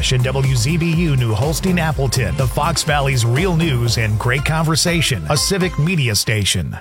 Rush and WZBU New Holstein Appleton, the Fox Valley's real news and great conversation, a civic media station.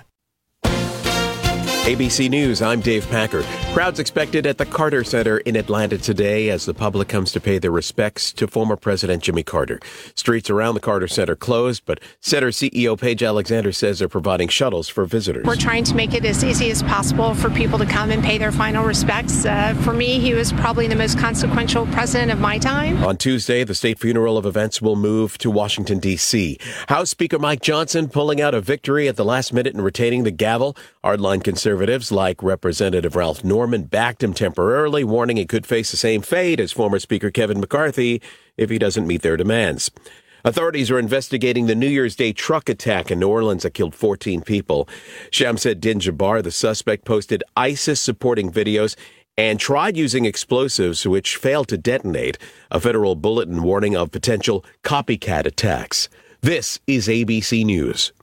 ABC News, I'm Dave Packer. Crowds expected at the Carter Center in Atlanta today as the public comes to pay their respects to former President Jimmy Carter. Streets around the Carter Center closed, but Center CEO Paige Alexander says they're providing shuttles for visitors. We're trying to make it as easy as possible for people to come and pay their final respects. For me, he was probably the most consequential president of my time. On Tuesday, the state funeral of events will move to Washington, D.C. House Speaker Mike Johnson pulling out a victory at the last minute and retaining the gavel. Hardline conservatives like Representative Ralph Norman backed him temporarily, warning he could face the same fate as former Speaker Kevin McCarthy if he doesn't meet their demands. Authorities are investigating the New Year's Day truck attack in New Orleans that killed 14 people. Shamsuddin Jabbar, the suspect, posted ISIS-supporting videos and tried using explosives which failed to detonate, a federal bulletin warning of potential copycat attacks. This is ABC News.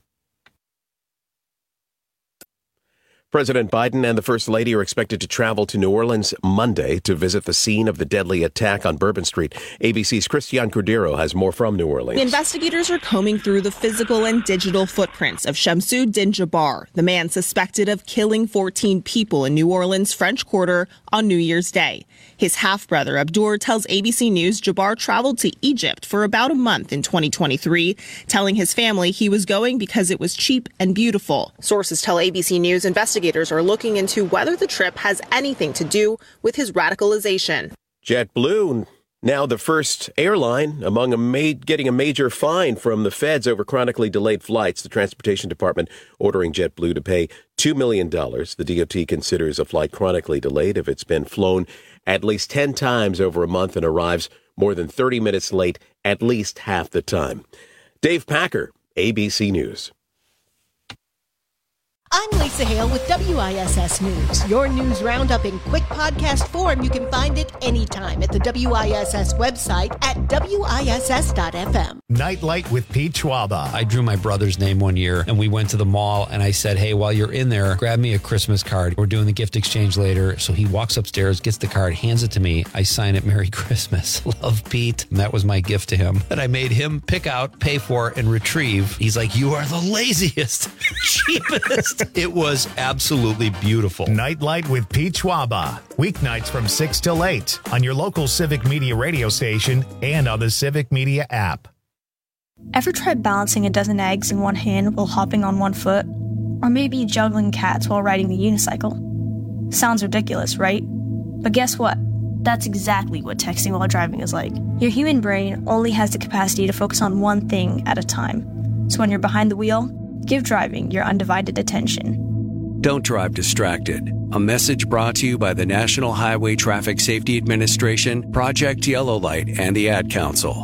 President Biden and the First Lady are expected to travel to New Orleans Monday to visit the scene of the deadly attack on Bourbon Street. ABC's Christiane Cordero has more from New Orleans. The investigators are combing through the physical and digital footprints of Shamsuddin Jabbar, the man suspected of killing 14 people in New Orleans' French Quarter on New Year's Day. His half-brother Abdur tells ABC News Jabbar traveled to Egypt for about a month in 2023, telling his family he was going because it was cheap and beautiful. Sources tell ABC News investigators are looking into whether the trip has anything to do with his radicalization. JetBlue, now the first airline among getting a major fine from the feds over chronically delayed flights. The Transportation Department ordering JetBlue to pay $2 million. The DOT considers a flight chronically delayed if it's been flown at least 10 times over a month and arrives more than 30 minutes late at least half the time. Dave Packer, ABC News. I'm Lisa Hale with WISS News. Your news roundup in quick podcast form. You can find it anytime at the WISS website at WISS.FM. Nightlight with Pete Schwaba. I drew my brother's name one year and we went to the mall and I said, hey, while you're in there, grab me a Christmas card. We're doing the gift exchange later. So he walks upstairs, gets the card, hands it to me. I sign it, Merry Christmas. Love, Pete. And that was my gift to him that I made him pick out, pay for, and retrieve. He's like, you are the laziest, cheapest. It was absolutely beautiful. Nightlight with Pete Schwaba. Weeknights from 6 till 8 on your local Civic Media radio station and on the Civic Media app. Ever tried balancing a dozen eggs in one hand while hopping on one foot? Or maybe juggling cats while riding the unicycle? Sounds ridiculous, right? But guess what? That's exactly what texting while driving is like. Your human brain only has the capacity to focus on one thing at a time. So when you're behind the wheel, give driving your undivided attention. Don't drive distracted. A message brought to you by the National Highway Traffic Safety Administration, Project Yellow Light, and the Ad Council.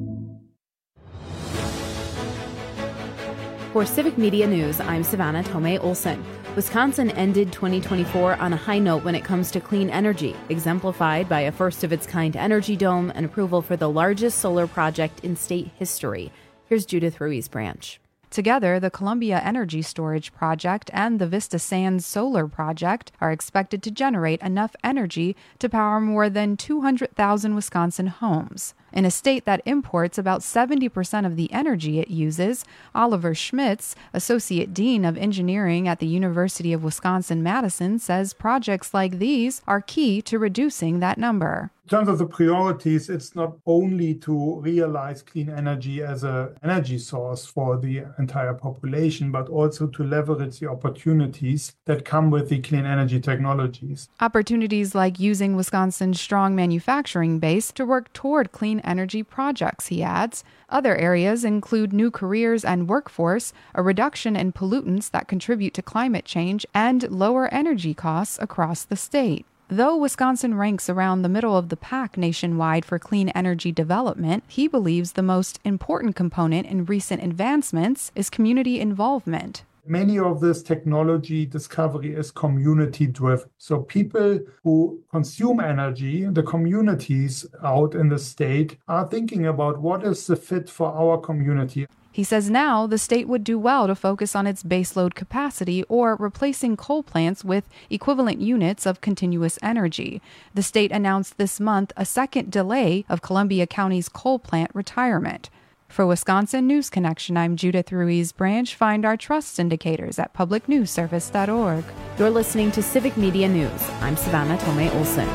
For Civic Media News, I'm Savannah Tomei Olson. Wisconsin ended 2024 on a high note when it comes to clean energy, exemplified by a first-of-its-kind energy dome and approval for the largest solar project in state history. Here's Judith Ruiz Branch. Together, the Columbia Energy Storage Project and the Vista Sands Solar Project are expected to generate enough energy to power more than 200,000 Wisconsin homes. In a state that imports about 70% of the energy it uses, Oliver Schmitz, Associate Dean of Engineering at the University of Wisconsin-Madison, says projects like these are key to reducing that number. In terms of the priorities, it's not only to realize clean energy as an energy source for the entire population, but also to leverage the opportunities that come with the clean energy technologies. Opportunities like using Wisconsin's strong manufacturing base to work toward clean energy projects, he adds. Other areas include new careers and workforce, a reduction in pollutants that contribute to climate change, and lower energy costs across the state. Though Wisconsin ranks around the middle of the pack nationwide for clean energy development, he believes the most important component in recent advancements is community involvement. Many of this technology discovery is community driven. So people who consume energy, the communities out in the state, are thinking about what is the fit for our community. He says now the state would do well to focus on its baseload capacity or replacing coal plants with equivalent units of continuous energy. The state announced this month a second delay of Columbia County's coal plant retirement. For Wisconsin News Connection, I'm Judith Ruiz Branch. Find our trust indicators at publicnewsservice.org. You're listening to Civic Media News. I'm Savannah Tomei Olson.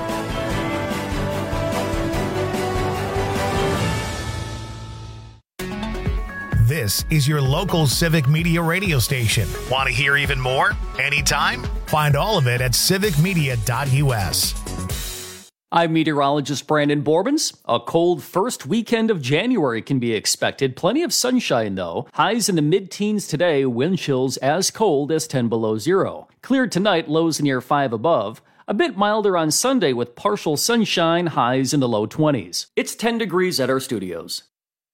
This is your local Civic Media radio station. Want to hear even more? Anytime? Find all of it at civicmedia.us. I'm meteorologist Brandon Borbens. A cold first weekend of January can be expected. Plenty of sunshine, though. Highs in the mid-teens today, wind chills as cold as 10 below zero. Cleared tonight, lows near 5 above. A bit milder on Sunday with partial sunshine, highs in the low 20s. It's 10 degrees at our studios.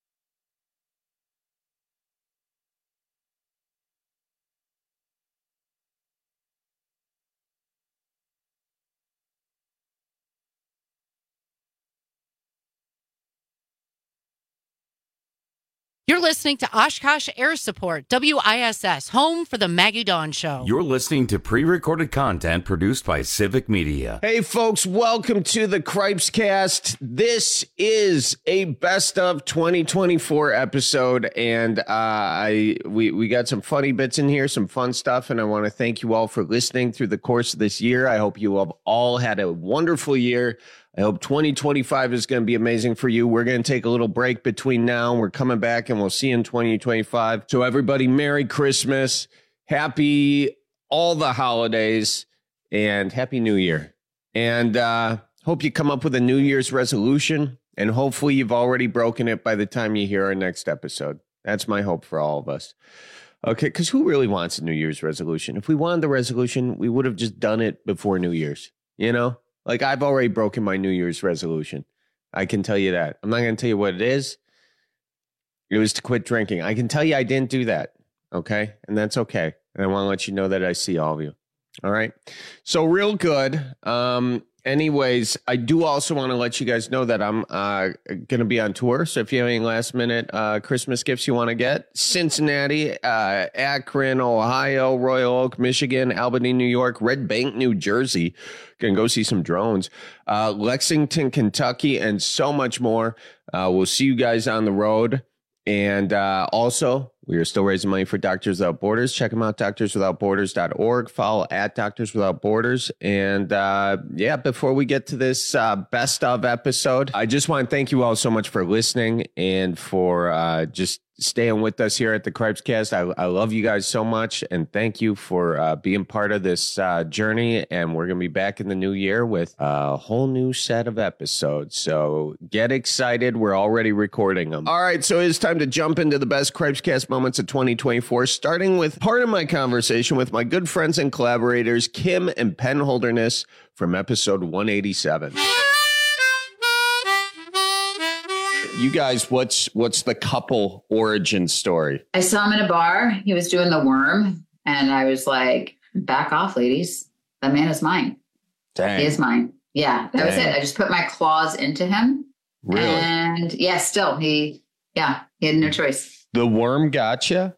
You're listening to Oshkosh Air Support, WISS, home for the Maggie Dawn Show. You're listening to pre-recorded content produced by Civic Media. Hey, folks, welcome to the Cripescast. This is a best of 2024 episode, and we got some funny bits in here, some fun stuff, and I want to thank you all for listening through the course of this year. I hope you have all had a wonderful year. I hope 2025 is going to be amazing for you. We're going to take a little break between now and we're coming back, and we'll see you in 2025. So everybody, Merry Christmas, happy all the holidays, and Happy New Year. And hope you come up with a New Year's resolution, and hopefully you've already broken it by the time you hear our next episode. That's my hope for all of us. Okay, because who really wants a New Year's resolution? If we wanted the resolution, we would have just done it before New Year's, you know? Like, I've already broken my New Year's resolution. I can tell you that. I'm not going to tell you what it is. It was to quit drinking. I can tell you I didn't do that. Okay? And that's okay. And I want to let you know that I see all of you. All right? So real good. Anyways, I do also want to let you guys know that I'm going to be on tour. So if you have any last minute Christmas gifts you want to get, Cincinnati, Akron, Ohio, Royal Oak, Michigan, Albany, New York, Red Bank, New Jersey. Going to go see some drones. Lexington, Kentucky, and so much more. We'll see you guys on the road. And also, we are still raising money for Doctors Without Borders. Check them out, doctorswithoutborders.org. Follow at Doctors Without Borders. And yeah, before we get to this best of episode, I just want to thank you all so much for listening and for just staying with us here at the Cripescast. I love you guys so much, and thank you for being part of this journey. And we're going to be back in the new year with a whole new set of episodes. So get excited. We're already recording them. All right, so it's time to jump into the best Cripescast moments of 2024, starting with part of my conversation with my good friends and collaborators, Kim and Penn Holderness, from episode 187. You guys, what's the couple origin story? I saw him in a bar. He was doing the worm. And I was like, back off, ladies. That man is mine. Dang. He is mine. Yeah, that was it. I just put my claws into him. Really? And yeah, still, he had no choice. The worm gotcha?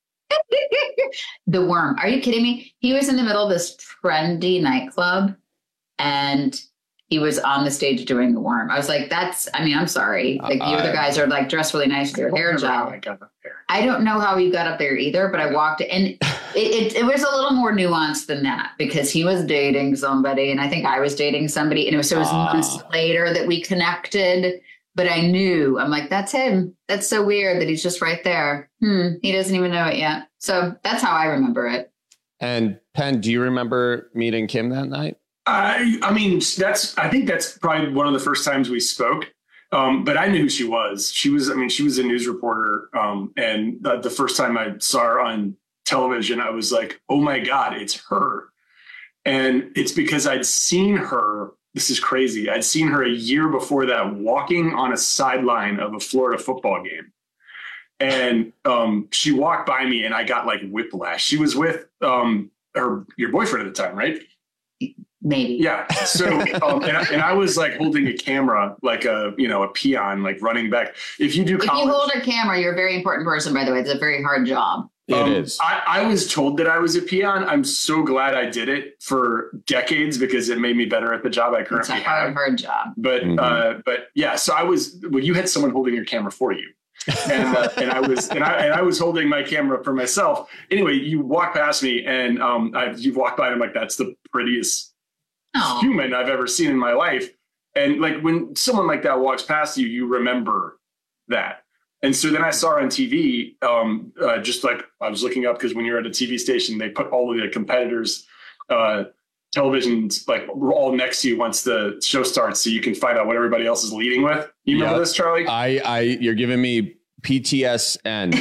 The worm. Are you kidding me? He was in the middle of this trendy nightclub, and he was on the stage doing the worm. I was like, I'm sorry. Like, you other guys are like dressed really nice with your hair job. I don't know how he got up there either, but I walked and it was a little more nuanced than that, because he was dating somebody and I think I was dating somebody. And it was months later that we connected, but I knew, I'm like, that's him. That's so weird that he's just right there. He doesn't even know it yet. So that's how I remember it. And Penn, do you remember meeting Kim that night? I think that's probably one of the first times we spoke. But I knew who she was. She was a news reporter. And the first time I saw her on television, I was like, oh my God, it's her. And it's because I'd seen her. This is crazy. I'd seen her a year before that walking on a sideline of a Florida football game. And she walked by me and I got like whiplash. She was with your boyfriend at the time, right? Maybe. Yeah. So, and I was like holding a camera, like a peon, like running back. If you hold a camera, you're a very important person, by the way. It's a very hard job. It is. I was told that I was a peon. I'm so glad I did it for decades because it made me better at the job I currently have. It's a hard job. But, but yeah, so you had someone holding your camera for you. And I was holding my camera for myself. Anyway, you walk past me and you've walked by and I'm like, that's the prettiest human I've ever seen in my life. And like when someone like that walks past you, you remember that. And so then I saw her on TV, just like I was looking up because when you're at a TV station, they put all of the competitors' televisions like all next to you once the show starts, so you can find out what everybody else is leading with. You remember this, Charlie? You're giving me PTSN.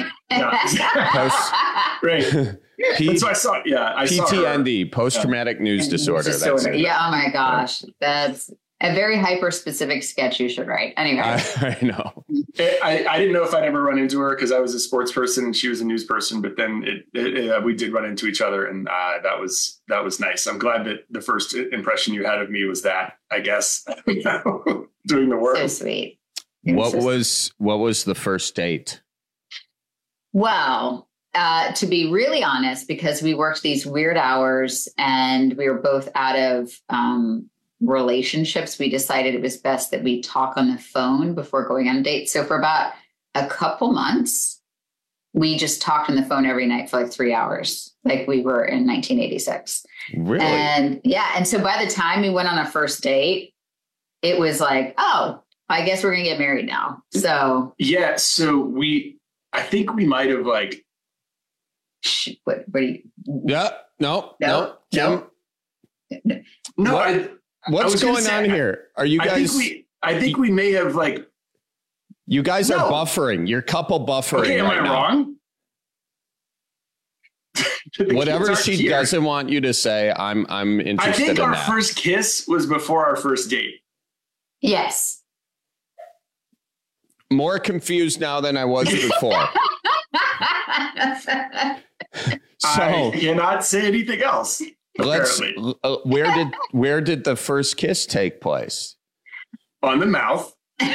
Right. So I saw it. Yeah. I PTND, post-traumatic news disorder. Yeah. Oh my gosh. That's a very hyper-specific sketch you should write. Anyway. I know. I didn't know if I'd ever run into her because I was a sports person and she was a news person, but then we did run into each other and that was nice. I'm glad that the first impression you had of me was that, I guess, doing the work. So sweet. What was the first date? Well, to be really honest, because we worked these weird hours and we were both out of relationships, we decided it was best that we talk on the phone before going on a date. So for about a couple months, we just talked on the phone every night for like 3 hours, like we were in 1986. Really? And yeah. And so by the time we went on our first date, it was like, oh, I guess we're going to get married now. So yeah. So I think we might have like, what do you? Yeah. No. What's going on here? Are you guys? I think we may have like. You guys are buffering. You're couple buffering. Okay, am I wrong? Whatever she doesn't want you to say, I'm interested in that. I think our first kiss was before our first date. Yes. More confused now than I was before. I cannot say anything else. Where did the first kiss take place? On the mouth.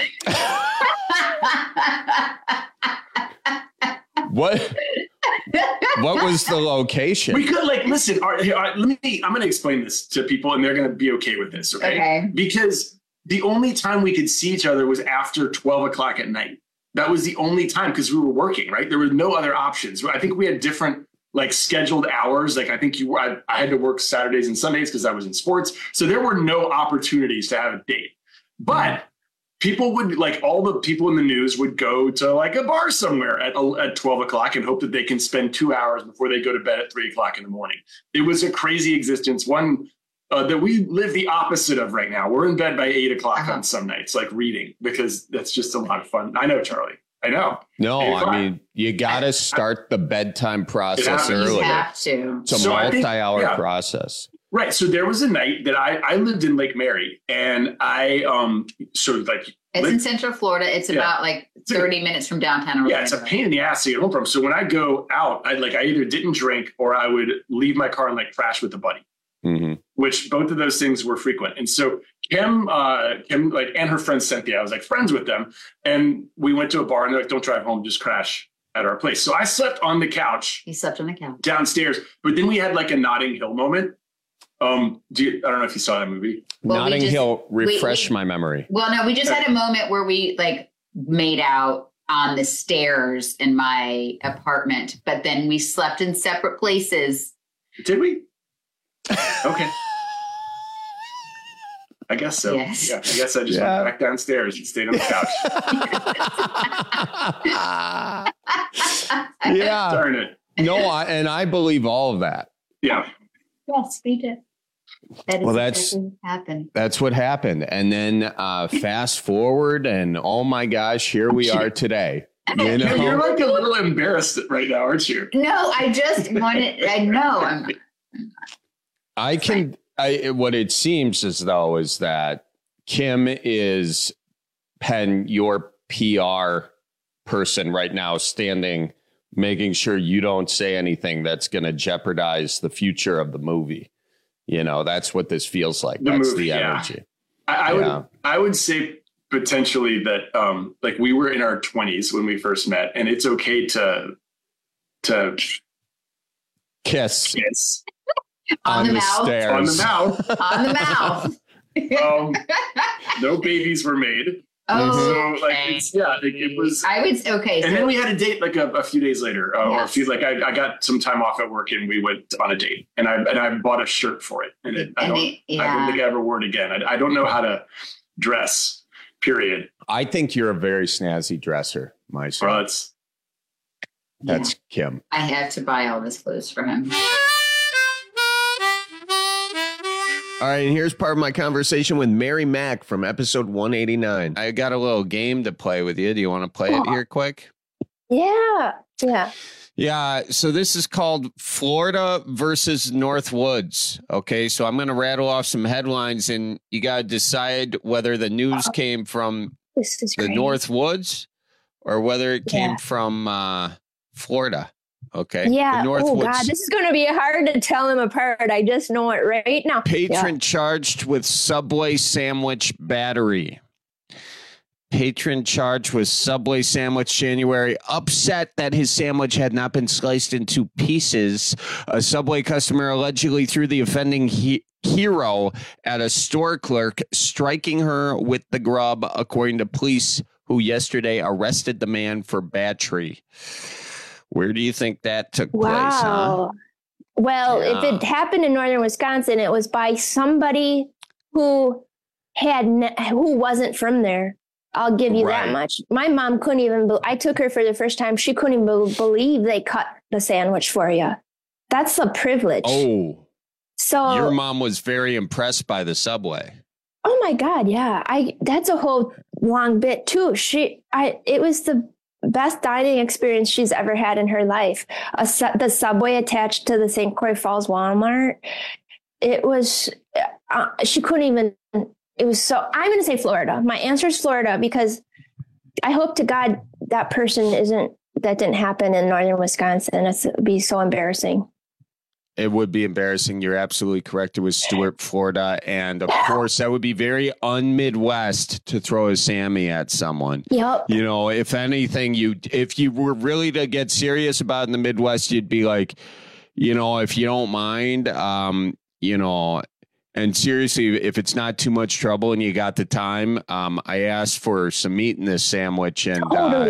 What was the location? We could listen. I'm going to explain this to people, and they're going to be okay with this. Okay. Because the only time we could see each other was after 12 o'clock at night. That was the only time because we were working. Right. There were no other options. I think we had different scheduled hours. Like I think I had to work Saturdays and Sundays because I was in sports. So there were no opportunities to have a date. But people would all the people in the news would go to a bar somewhere at 12 o'clock and hope that they can spend 2 hours before they go to bed at 3 o'clock in the morning. It was a crazy existence. One that we live the opposite of right now. We're in bed by 8 o'clock on some nights, reading, because that's just a lot of fun. I know, Charlie. I know. No, I mean, you got to start the bedtine process early. You have to. It's a multi-hour process. Right. So there was a night that I lived in Lake Mary, and I it's in Central Florida. It's about 30 minutes from downtown Orlando. Yeah, it's a pain in the ass to get home from. So when I go out, I either didn't drink or I would leave my car and crash with a buddy. Mm-hmm. Which both of those things were frequent. And so Kim and her friend Cynthia, I was friends with them. And we went to a bar and they're don't drive home, just crash at our place. So I slept on the couch. He slept on the couch downstairs. But then we had a Notting Hill moment. I don't know if you saw that movie. Well, Notting Hill, refresh my memory. Well, no, we just had a moment where we made out on the stairs in my apartment, but then we slept in separate places. Did we? Okay. I guess so. Yes. Yeah, I guess I just went back downstairs and stayed on the couch. Yeah. Darn it. No, I believe all of that. Yeah. Yes, we did. That's what happened. That's what happened. And then fast forward and oh my gosh, here we are today. You know? You're a little embarrassed right now, aren't you? No, I just wanted, I know. What it seems as though is that Kim is Penn, your PR person right now standing, making sure you don't say anything that's going to jeopardize the future of the movie. You know, that's what this feels like. That's the energy. I would say potentially that like we were in our 20s when we first met, and it's okay to kiss on the mouth. Stairs. On the mouth. On the mouth. No babies were made. Oh, so like it was. I would okay. And then we had a date like a few days later, or a few I got some time off at work and we went on a date, and I bought a shirt for it, and I don't think I ever wore it again. I don't know how to dress. Period. I think you're a very snazzy dresser, my son. Well, that's Kim. I have to buy all this clothes for him. All right, and here's part of my conversation with Mary Mack from episode 189. I got a little game to play with you. Do you want to play it here quick? Yeah. Yeah, so this is called Florida versus North Woods. Okay, so I'm going to rattle off some headlines, and you got to decide whether the news came from the North Woods or whether it came from Florida. Okay. Yeah. Oh, God, this is going to be hard to tell them apart. I just know it right now. Patron charged with Subway sandwich battery. Patron charged with Subway sandwich January, upset that his sandwich had not been sliced into pieces. A Subway customer allegedly threw the offending hero at a store clerk, striking her with the grub, according to police who yesterday arrested the man for battery. Where do you think that took place? Huh? Well, if it happened in northern Wisconsin, it was by somebody who wasn't from there. I'll give you that much. My mom couldn't even, I took her for the first time. She couldn't even believe they cut the sandwich for you. That's a privilege. Oh, so your mom was very impressed by the Subway. Oh my God. Yeah. That's a whole long bit too. It was the best dining experience she's ever had in her life. The Subway attached to the St. Croix Falls Walmart. It was, she couldn't even, it was so, I'm going to say Florida. My answer is Florida because I hope to God that that didn't happen in northern Wisconsin. It would be so embarrassing. It would be embarrassing. You're absolutely correct. It was Stuart, Florida. And of course, that would be very un-Midwest to throw a Sammy at someone. Yep. You know, if anything, if you were really to get serious about it in the Midwest, you'd be like, you know, if you don't mind, you know, and seriously, if it's not too much trouble and you got the time, I asked for some meat in this sandwich and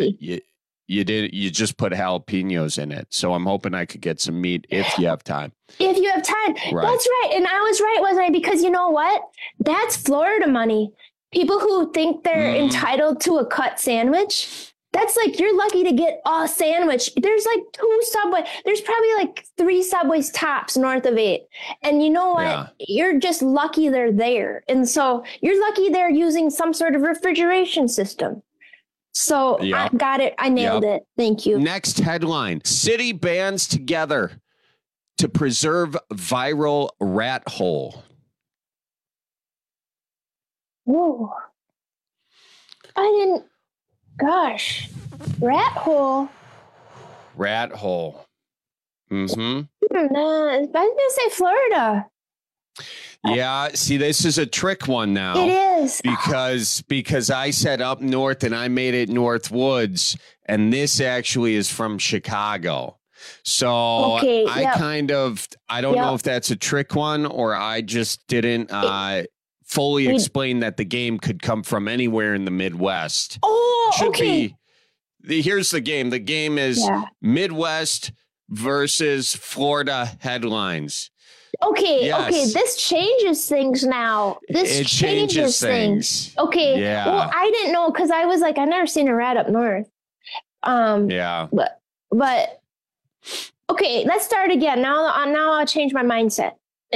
you just put jalapenos in it. So I'm hoping I could get some meat if you have time. If you have time. Right. That's right. And I was right, wasn't I? Because you know what? That's Florida money. People who think they're entitled to a cut sandwich. That's like, you're lucky to get a sandwich. There's like 2 Subway. There's probably like 3 Subways tops north of 8. And you know what? Yeah. You're just lucky they're there. And so you're lucky they're using some sort of refrigeration system. So I got it. I nailed it. Thank you. Next headline. City bands together to preserve viral rat hole. Whoa. Gosh. Rat hole. Rat hole. Mm-hmm. I was going to say Florida. Yeah, see, this is a trick one now. It is. Because I said up north and I made it North Woods, and this actually is from Chicago. So I don't know if that's a trick one or I just didn't fully explain that the game could come from anywhere in the Midwest. Here's the game. The game is Midwest versus Florida headlines. Okay, this changes things now. It changes things. Okay, well, I didn't know because I was like, I've never seen a rat up north. But okay, let's start again. Now I'll change my mindset.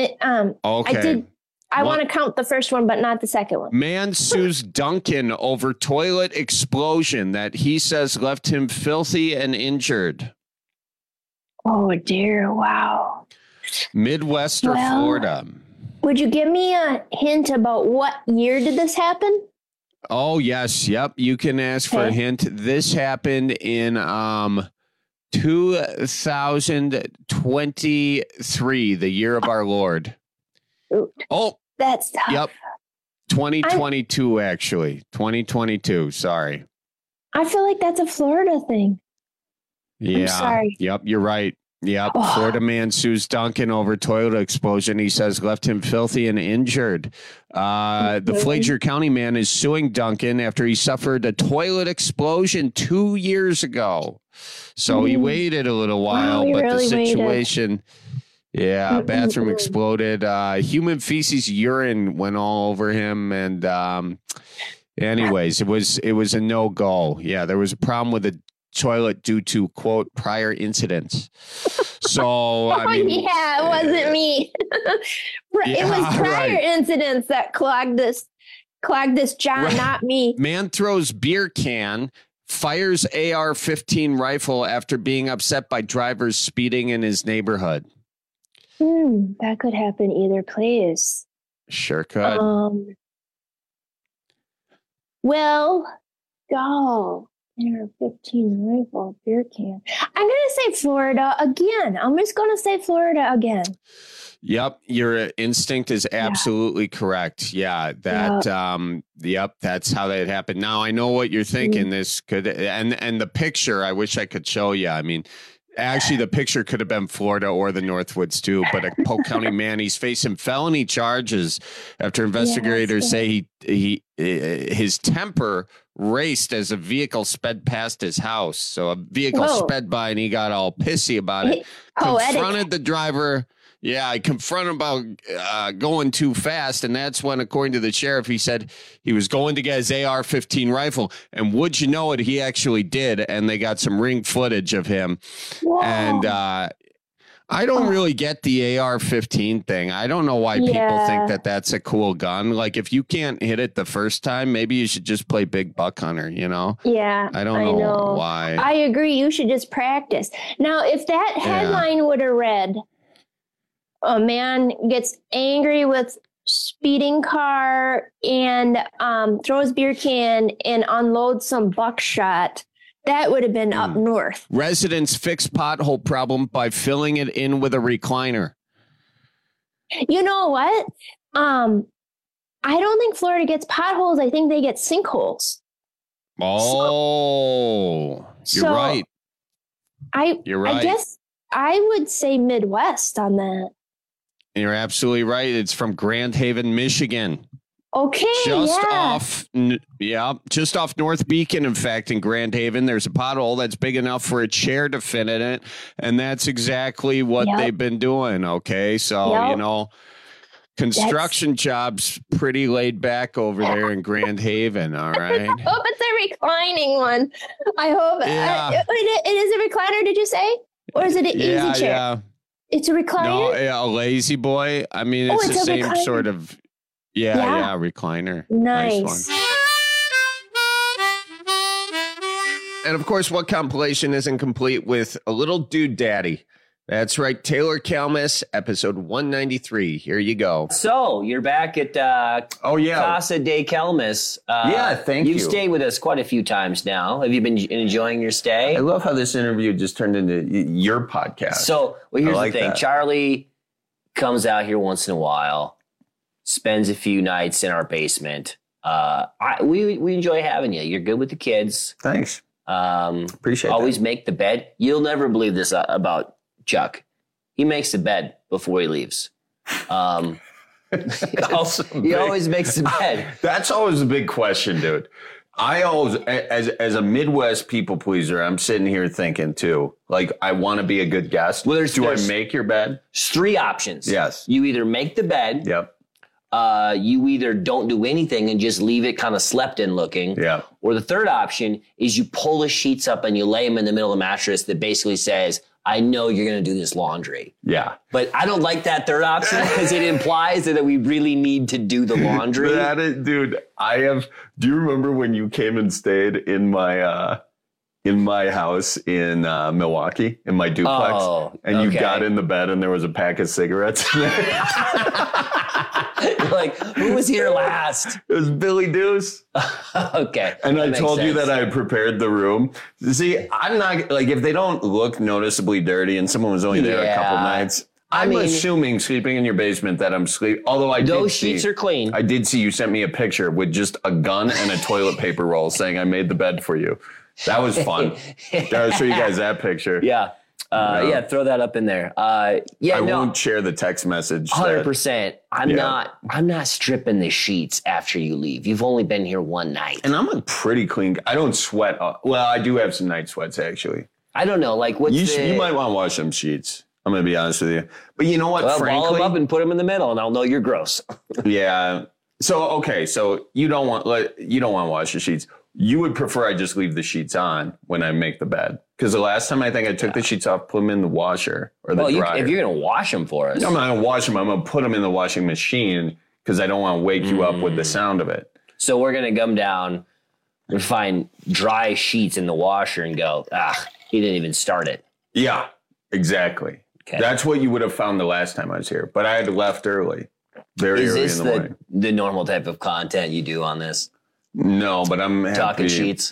I want to count the first one, but not the second one. Man sues Duncan over toilet explosion that he says left him filthy and injured. Oh dear! Wow. Midwest or Florida? Would you give me a hint about what year did this happen? Oh, yes. Yep. You can ask for a hint. This happened in 2023, the year of our Lord. Oh, that's tough. Yep. 2022, actually. 2022. Sorry. I feel like that's a Florida thing. Yeah. I'm sorry. Yep. You're right. Yep. Oh. Florida man sues Duncan over toilet explosion. He says left him filthy and injured. The Flager County man is suing Duncan after he suffered a toilet explosion 2 years ago. So he waited a little while, but really the situation, bathroom waited. exploded. Human feces, urine went all over him. And anyways, it was a no-go. Yeah, there was a problem with the toilet due to, quote, prior incidents. So, I mean, it wasn't me. It was prior incidents that clogged this John, not me. Man throws beer can, fires AR-15 rifle after being upset by drivers speeding in his neighborhood. That could happen either place. Sure could. AR-15 rifle, beer can. I'm going to say Florida again. I'm just going to say Florida again. Yep, your instinct is absolutely correct. Yeah, that's how that happened. Now I know what you're thinking. This could and the picture. I wish I could show you. I mean, actually, the picture could have been Florida or the Northwoods too. But a Polk County man, he's facing felony charges after investigators say his temper raced as a vehicle sped past his house. So a vehicle sped by and he got all pissy about it. Confronted the driver. Yeah, I confronted him about going too fast. And that's when, according to the sheriff, he said he was going to get his AR-15 rifle. And would you know it, he actually did. And they got some ring footage of him. Whoa. And I don't really get the AR-15 thing. I don't know why people think that that's a cool gun. Like, if you can't hit it the first time, maybe you should just play big buck hunter, you know? Yeah. I don't know why. I agree. You should just practice. Now, if that headline would have read, a man gets angry with speeding car and throws beer can and unloads some buckshot, that would have been up north. Residents fix pothole problem by filling it in with a recliner. You know what? I don't think Florida gets potholes. I think they get sinkholes. Oh, you're right. You're right. I guess I would say Midwest on that. You're absolutely right. It's from Grand Haven, Michigan. Okay, just off North Beacon. In fact, in Grand Haven, there's a pothole that's big enough for a chair to fit in it, and that's exactly what they've been doing. Okay, so you know, construction jobs pretty laid back over there in Grand Haven. All right. I hope it's a reclining one. I hope it is a recliner. Did you say, or is it an easy chair? Yeah. It's a recliner. No, a lazy boy. I mean, it's the same recliner. Sort of. Yeah, recliner. Nice one. And of course, what compilation isn't complete with a little dude daddy? That's right, Taylor Kalmus, episode 193. Here you go. So you're back at Casa de Kalmus. Thank you. You've stayed with us quite a few times now. Have you been enjoying your stay? I love how this interview just turned into your podcast. So, here's the thing. Charlie comes out here once in a while. Spends a few nights in our basement. We enjoy having you. You're good with the kids. Thanks. Appreciate it. Always make the bed. You'll never believe this about Chuck. He makes the bed before he leaves. He always makes the bed. That's always a big question, dude. I always, as a Midwest people pleaser, I'm sitting here thinking too, like, I want to be a good guest. Well, do I make your bed? There's three options. Yes. You either make the bed. Yep. You either don't do anything and just leave it kind of slept in looking. Yeah. Or the third option is you pull the sheets up and you lay them in the middle of the mattress that basically says, I know you're going to do this laundry. Yeah. But I don't like that third option because it implies that we really need to do the laundry. Dude, do you remember when you came and stayed in my in my house in Milwaukee, in my duplex, and you got in the bed and there was a pack of cigarettes in there. Like, who was here last? It was Billy Deuce. Okay. And I told you that I had prepared the room. See, I'm not, like, if they don't look noticeably dirty and someone was only there a couple nights, I'm assuming sleeping in your basement that I'm sleeping. Although those sheets are clean. I did see you sent me a picture with just a gun and a toilet paper roll saying I made the bed for you. That was fun. I'll show you guys that picture. Yeah. Yeah, throw that up in there. I won't share the text message. 100%. I'm not stripping the sheets after you leave. You've only been here one night. And I'm a pretty clean. I don't sweat. Well, I do have some night sweats actually. I don't know. Like, you might want to wash them sheets. I'm going to be honest with you. But you know what? Well, frankly, ball them up and put them in the middle, and I'll know you're gross. Yeah. So you don't want to wash the sheets. You would prefer I just leave the sheets on when I make the bed. Because the last time I think I took the sheets off, put them in the washer or the dryer. If you're going to wash them for us. No, I'm not going to wash them. I'm going to put them in the washing machine because I don't want to wake you up with the sound of it. So we're going to come down and find dry sheets in the washer and go, he didn't even start it. Yeah, exactly. Okay. That's what you would have found the last time I was here. But I had left early. Very early in the morning. Is this the normal type of content you do on this? No, but I'm talking happy. sheets.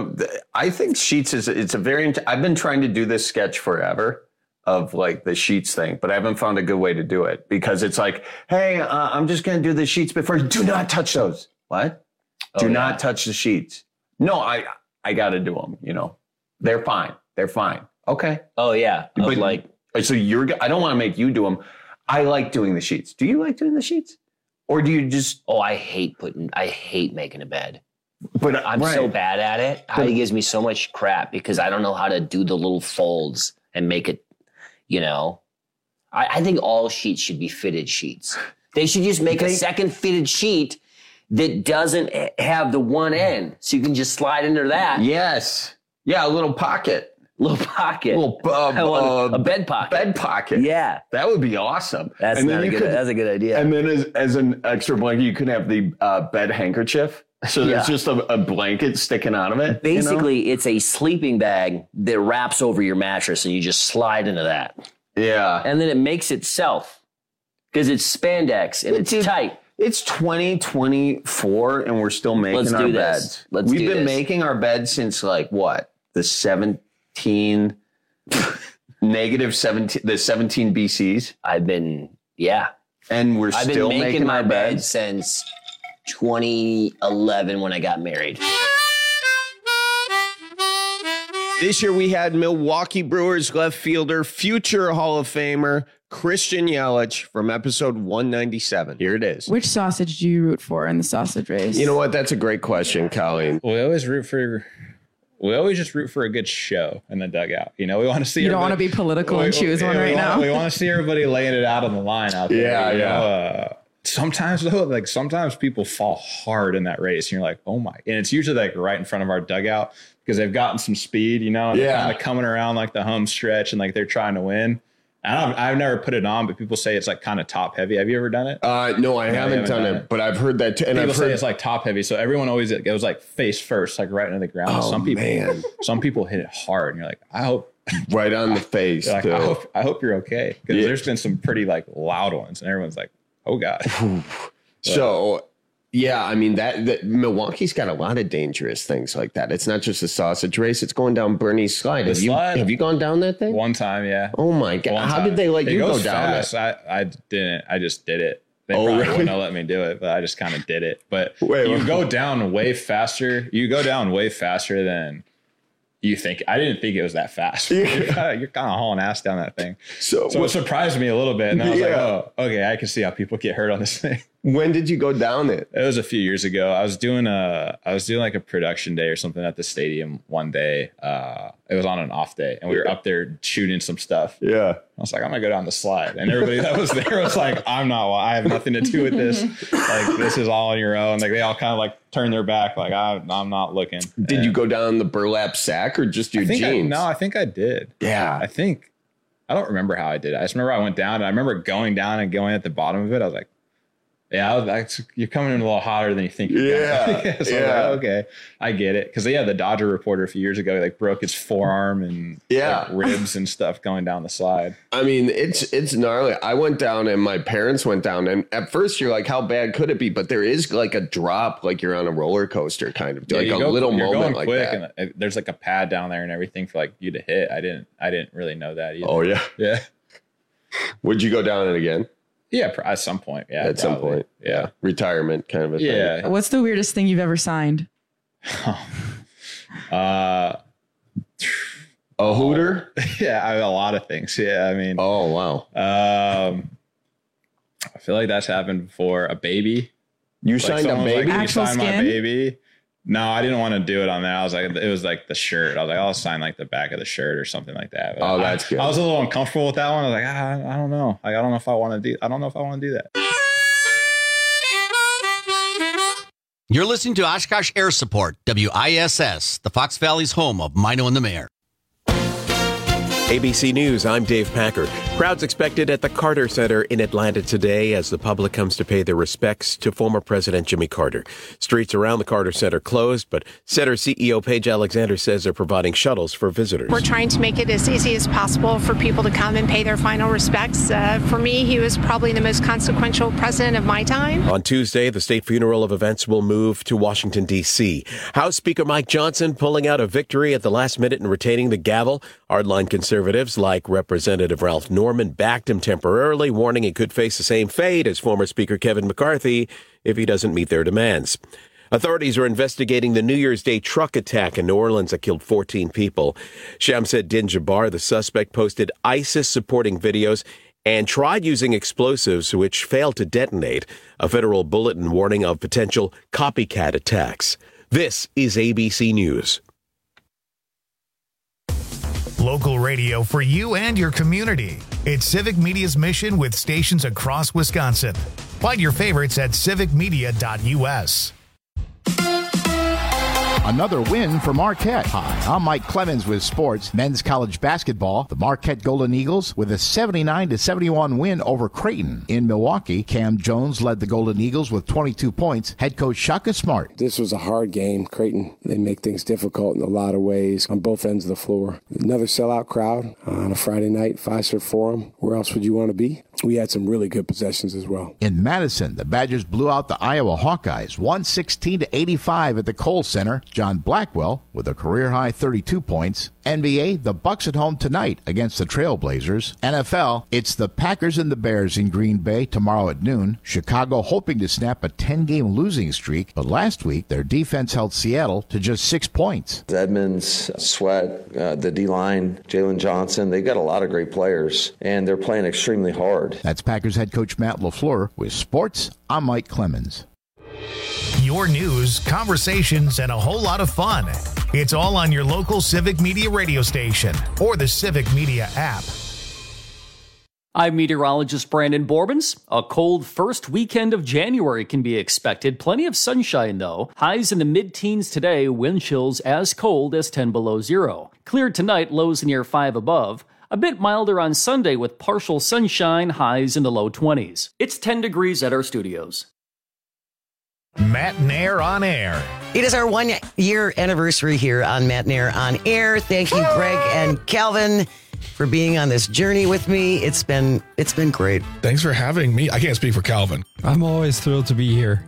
I think sheets it's a very. I've been trying to do this sketch forever of like the sheets thing, but I haven't found a good way to do it because it's like, hey, I'm just going to do the sheets before. Do not touch those. What? Do not touch the sheets. No, I got to do them. You know, they're fine. They're fine. Okay. Oh yeah. But so I don't want to make you do them. I like doing the sheets. Do you like doing the sheets? Or do you just... Oh, I hate making a bed. But I'm so bad at it. Heidi gives me so much crap because I don't know how to do the little folds and make it, you know. I think all sheets should be fitted sheets. They should just make a second fitted sheet that doesn't have the one end. So you can just slide into that. Yes. Yeah, a little pocket. A bed pocket. Bed pocket. Yeah. That would be awesome. That's a good idea. And then as an extra blanket, you could have the bed handkerchief. So there's just a blanket sticking out of it. Basically, it's a sleeping bag that wraps over your mattress and you just slide into that. Yeah. And then it makes itself because it's spandex and it's tight. It's 2024 and we're still making our beds. We've been making our beds since like what? The 17 BCs. And we're still making my our bed beds since 2011 when I got married. This year we had Milwaukee Brewers left fielder, future Hall of Famer Christian Yelich from episode 197. Here it is. Which sausage do you root for in the sausage race? You know what? That's a great question, Colleen. We always just root for a good show in the dugout. You know, we want to see. You don't want to be political and choose one right now. We want to see everybody laying it out on the line out there. Yeah. Sometimes though, sometimes people fall hard in that race, and you're like, oh my! And it's usually like right in front of our dugout because they've gotten some speed, you know, and they're kind of coming around like the home stretch, and like they're trying to win. I've never put it on, but people say it's like kind of top heavy. Have you ever done it? No, I haven't done it, but I've heard that too. And people say it's like top heavy. So everyone always goes like face first, like right into the ground. Oh, some people hit it hard, and you're like, I hope right on the face. Like, I hope you're okay because there's been some pretty like loud ones, and everyone's like, oh god. So. Yeah, I mean that Milwaukee's got a lot of dangerous things like that. It's not just a sausage race; it's going down Bernie's slide. Have you gone down that thing? One time, yeah. Oh my god! How did they let you go down it? I didn't. I just did it. They probably wouldn't have let me do it, but I just kind of did it. But you go down way faster. You go down way faster than you think. I didn't think it was that fast. You're kind of hauling ass down that thing. So it surprised me a little bit, and I was like, oh, okay, I can see how people get hurt on this thing. When did you go down it? It was a few years ago. I was doing like a production day or something at the stadium one day. It was on an off day, and we were up there shooting some stuff. Yeah. I was like, I'm gonna go down the slide, and everybody that was there was like, I have nothing to do with this. Like, this is all on your own. Like, they all kind of like turned their back. Like, I'm not looking. Did you go down the burlap sack or just your jeans? I think I did. Yeah. I don't remember how I did it. I just remember I went down, and I remember going down and going at the bottom of it. I was like, Yeah, you're coming in a little hotter than you think you're Yeah. So yeah. Like, okay, I get it. Because, the Dodger reporter a few years ago, like, broke his forearm and like, ribs and stuff going down the slide. I mean, it's gnarly. I went down and my parents went down. And at first you're like, how bad could it be? But there is like a drop, like you're on a roller coaster kind of. Like a little moment like that. And there's like a pad down there and everything for like you to hit. I didn't really know that either. Oh, yeah. Yeah. Would you go down it again? Yeah, at some point. Yeah, at some point. Yeah, retirement kind of a thing. Yeah. What's the weirdest thing you've ever signed? A hooter? Yeah, I have a lot of things. Yeah, I mean. Oh wow. I feel like that's happened before. A baby. You signed a baby? Like, you signed my baby. No, I didn't want to do it on that. I was like, it was like the shirt. I was like, I'll sign like the back of the shirt or something like that. But that's good. I was a little uncomfortable with that one. I was like, I don't know. Like, I don't know if I want to do that. You're listening to Oshkosh Air Support, WISS, the Fox Valley's home of Mino and the Mayor. ABC News, I'm Dave Packer. Crowds expected at the Carter Center in Atlanta today as the public comes to pay their respects to former President Jimmy Carter. Streets around the Carter Center closed, but Center CEO Paige Alexander says they're providing shuttles for visitors. We're trying to make it as easy as possible for people to come and pay their final respects. For me, he was probably the most consequential president of my time. On Tuesday, the state funeral of events will move to Washington, D.C. House Speaker Mike Johnson pulling out a victory at the last minute and retaining the gavel. Hardline conservatives like Representative Ralph Norman backed him temporarily, warning he could face the same fate as former Speaker Kevin McCarthy if he doesn't meet their demands. Authorities are investigating the New Year's Day truck attack in New Orleans that killed 14 people. Shamsuddin Jabbar, the suspect, posted ISIS-supporting videos and tried using explosives which failed to detonate, a federal bulletin warning of potential copycat attacks. This is ABC News. Local radio for you and your community. It's Civic Media's mission with stations across Wisconsin. Find your favorites at civicmedia.us. Another win for Marquette. Hi, I'm Mike Clemens with sports. Men's college basketball. The Marquette Golden Eagles with a 79-71 win over Creighton. In Milwaukee, Cam Jones led the Golden Eagles with 22 points. Head coach Shaka Smart. This was a hard game. Creighton, they make things difficult in a lot of ways on both ends of the floor. Another sellout crowd on a Friday night, Fiserv Forum. Where else would you want to be? We had some really good possessions as well. In Madison, the Badgers blew out the Iowa Hawkeyes 116-85 at the Kohl Center. John Blackwell with a career-high 32 points. NBA, the Bucks at home tonight against the Trailblazers. NFL, it's the Packers and the Bears in Green Bay tomorrow at noon. Chicago hoping to snap a 10-game losing streak, but last week their defense held Seattle to just 6 points. Edmonds, Sweat, the D-line, Jalen Johnson, they've got a lot of great players, and they're playing extremely hard. That's Packers head coach Matt LaFleur. With sports, I'm Mike Clemens. Your news, conversations, and a whole lot of fun. It's all on your local Civic Media radio station or the Civic Media app. I'm meteorologist Brandon Borbens. A cold first weekend of January can be expected. Plenty of sunshine, though. Highs in the mid-teens today, wind chills as cold as 10 below zero. Clear tonight, lows near 5 above. A bit milder on Sunday with partial sunshine, highs in the low 20s. It's 10 degrees at our studios. Matt Nair on Air. It is our 1 year anniversary here on Matt Nair on Air. Thank you, Greg and Calvin, for being on this journey with me. It's been great. Thanks for having me. I can't speak for Calvin. I'm always thrilled to be here.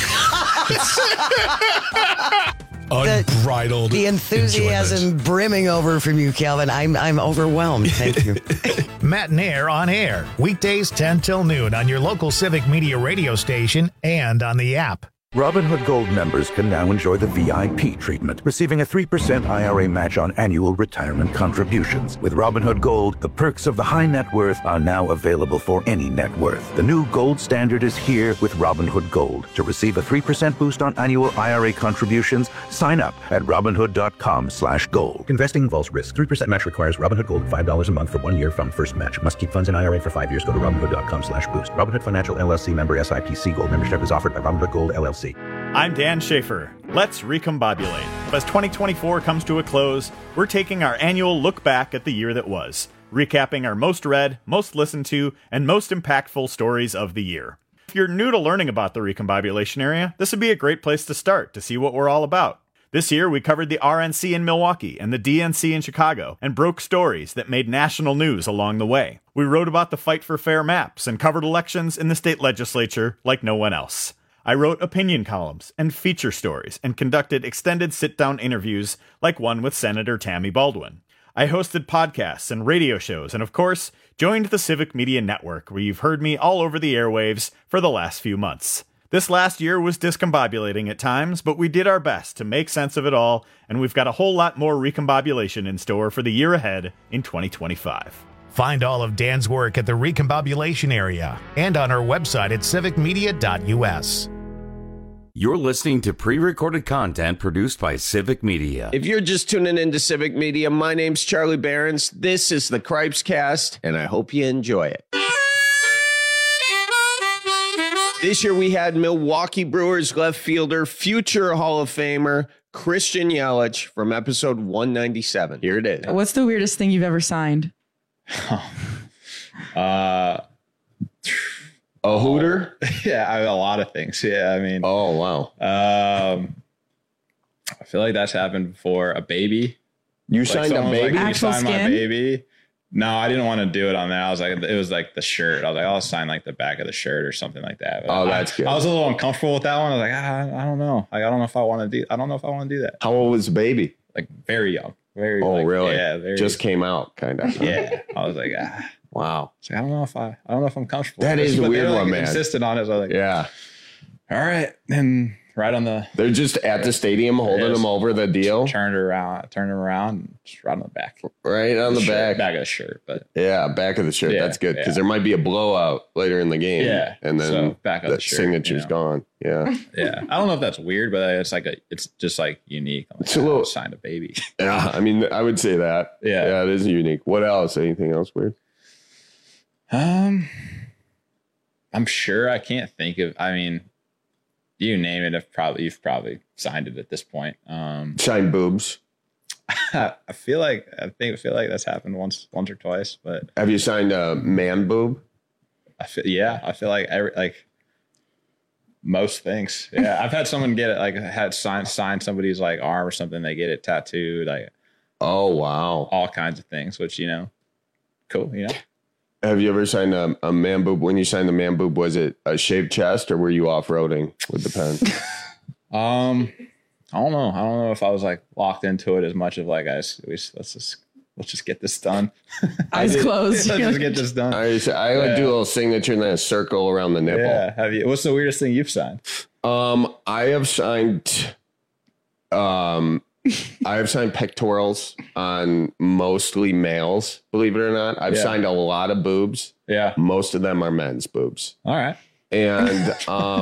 Unbridled. The enthusiasm brimming over from you, Calvin. I'm overwhelmed. Thank you. Matt Nair on Air. Weekdays 10 till noon on your local Civic Media radio station and on the app. Robinhood Gold members can now enjoy the VIP treatment, receiving a 3% IRA match on annual retirement contributions. With Robinhood Gold, the perks of the high net worth are now available for any net worth. The new Gold Standard is here with Robinhood Gold. To receive a 3% boost on annual IRA contributions, sign up at Robinhood.com/gold. Investing involves risk. 3% match requires Robinhood Gold $5 a month for 1 year from first match. Must keep funds in IRA for 5 years. Go to Robinhood.com/boost. Robinhood Financial LLC member SIPC. Gold membership is offered by Robinhood Gold LLC. I'm Dan Schaefer. Let's recombobulate. As 2024 comes to a close, we're taking our annual look back at the year that was, recapping our most read, most listened to, and most impactful stories of the year. If you're new to learning about the recombobulation area, this would be a great place to start to see what we're all about. This year, we covered the RNC in Milwaukee and the DNC in Chicago and broke stories that made national news along the way. We wrote about the fight for fair maps and covered elections in the state legislature like no one else. I wrote opinion columns and feature stories and conducted extended sit-down interviews like one with Senator Tammy Baldwin. I hosted podcasts and radio shows and, of course, joined the Civic Media Network, where you've heard me all over the airwaves for the last few months. This last year was discombobulating at times, but we did our best to make sense of it all, and we've got a whole lot more recombobulation in store for the year ahead in 2025. Find all of Dan's work at the recombobulation area and on our website at civicmedia.us. You're listening to pre-recorded content produced by Civic Media. If you're just tuning into Civic Media, my name's Charlie Behrens. This is the Cripes Cast, and I hope you enjoy it. This year we had Milwaukee Brewers left fielder, future Hall of Famer, Christian Yelich from episode 197. Here it is. What's the weirdest thing you've ever signed? A hooter? Yeah, a lot of things. Yeah, I mean. Oh, wow. I feel like that's happened before. A baby. You signed a baby? Like, actual skin? skin? My baby. No, I didn't want to do it on that. I was like, it was like the shirt. I was like, I'll sign like the back of the shirt or something like that. But that's good. I was a little uncomfortable with that one. I was like, I don't know. Like, I don't know if I want to do. I don't know if I want to do that. How old was the baby? Like very young. Very. Oh, like, really? Yeah. Very, just came out, kind of. Yeah. I was like, wow. So I don't know if I'm comfortable. That is a weird one, man. Insisted on it. So I was like, yeah. All right, and right on the. They're just at the stadium holding them over the deal. Turned around, and just right on the back. Right on the back. Back of the shirt, but. Yeah, back of the shirt. Yeah, that's good because yeah. there might be a blowout later in the game. Yeah, and then so back of the shirt, signature's gone. Yeah. Yeah, I don't know if that's weird, but it's just like unique. Like, it's a little signed a baby. Yeah, I mean, I would say that. Yeah, it is unique. What else? Anything else weird? I'm sure I can't think of. I mean, you name it. You've probably signed it at this point. Signed boobs. I feel like that's happened once or twice. But have you signed a man boob? I feel like most things. Yeah, I've had someone get it. Like had signed somebody's like arm or something. They get it tattooed. Like, oh wow, all kinds of things. Which cool. Have you ever signed a man boob? When you signed the man boob, was it a shaved chest or were you off-roading with the pen? I don't know. I don't know if I was like locked into it as much of like let's just get this done. Eyes closed. Let's just get this done. I would do a little signature and then a circle around the nipple. Yeah. Have you? What's the weirdest thing you've signed? I have signed pectorals on mostly males, believe it or not. I've signed a lot of boobs. Yeah. Most of them are men's boobs. All right. And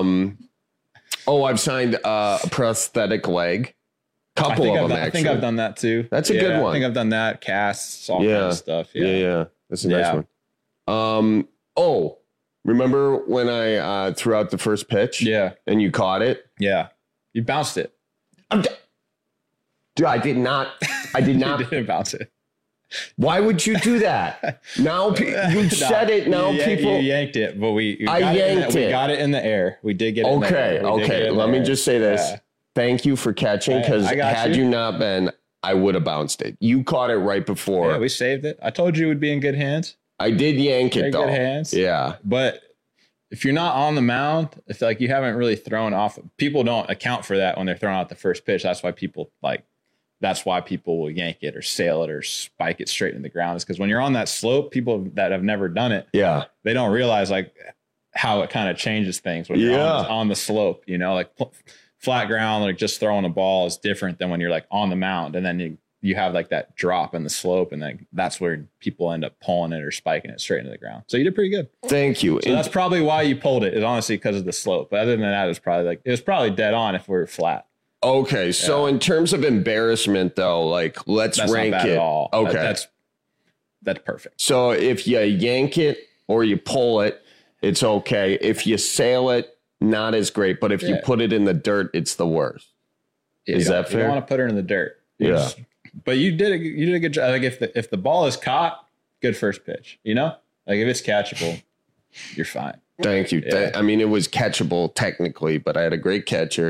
I've signed a prosthetic leg. Couple of them, actually. I think I've done that too. That's a good one. I think I've done that. Casts, all kinds of stuff. Yeah. That's a nice one. Remember when I threw out the first pitch? Yeah. And you caught it? Yeah. You bounced it. Dude, I did not. You didn't bounce it. Why would you do that? Now you said it. Now people. You yanked it, but we got it in the air. We did get it. Okay. Let me just say this. Yeah. Thank you for catching, because had you not been, I would have bounced it. You caught it right before. Yeah, we saved it. I told you it would be in good hands. I did yank it though. Good hands. Yeah, but if you're not on the mound, it's like you haven't really thrown off. People don't account for that when they're throwing out the first pitch. That's why people will yank it or sail it or spike it straight in the ground. Is because when you're on that slope, people that have never done it, they don't realize like how it kind of changes things when you're on the slope. Like flat ground, like just throwing a ball is different than when you're like on the mound, and then you have like that drop in the slope, and then that's where people end up pulling it or spiking it straight into the ground. So you did pretty good. Thank you. So that's probably why you pulled it, is honestly because of the slope. But other than that, it was probably dead on if we were flat. Okay, so in terms of embarrassment, though, like that's rank not bad it. At all. Okay, that's perfect. So if you yank it or you pull it, it's okay. If you sail it, not as great. But if you put it in the dirt, it's the worst. Is that fair? You don't want to put it in the dirt. Yeah, but you did a good job. Like if the ball is caught, good first pitch. Like if it's catchable, you're fine. Thank you. Yeah. I mean, it was catchable technically, but I had a great catcher.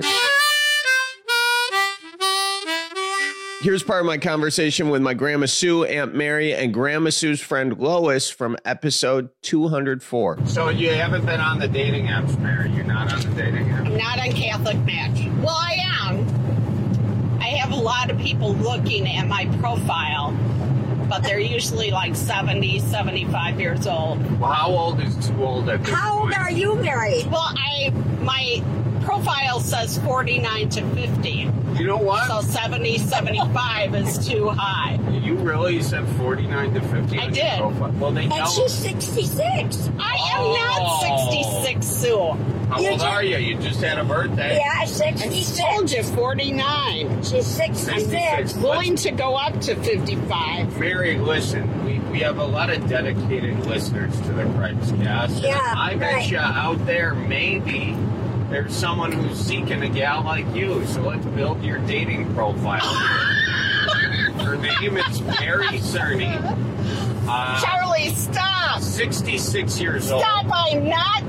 Here's part of my conversation with my Grandma Sue, Aunt Mary, and Grandma Sue's friend Lois from episode 204. So you haven't been on the dating apps, Mary? You're not on the dating apps? I'm not on Catholic Match. Well, I am. I have a lot of people looking at my profile, but they're usually like 70, 75 years old. Well, how old is too old at this How point? old are you, Mary? Well, my profile says 49 to 50. You know what? So 70, 75 is too high. You really said 49 to 50? I did. Well, they know. And she's 66. I am not 66, Sue. How old are you? You just had a birthday. Yeah, 66. I told you, 49. She's 66. Willing to go up to 55. Mary, listen, we have a lot of dedicated listeners to the Christ Cast. Yeah, I bet you out there, maybe there's someone who's seeking a gal like you. So let's build your dating profile. Her name is Mary Cerny. Charlie, stop. 66 years old. Stop, I'm not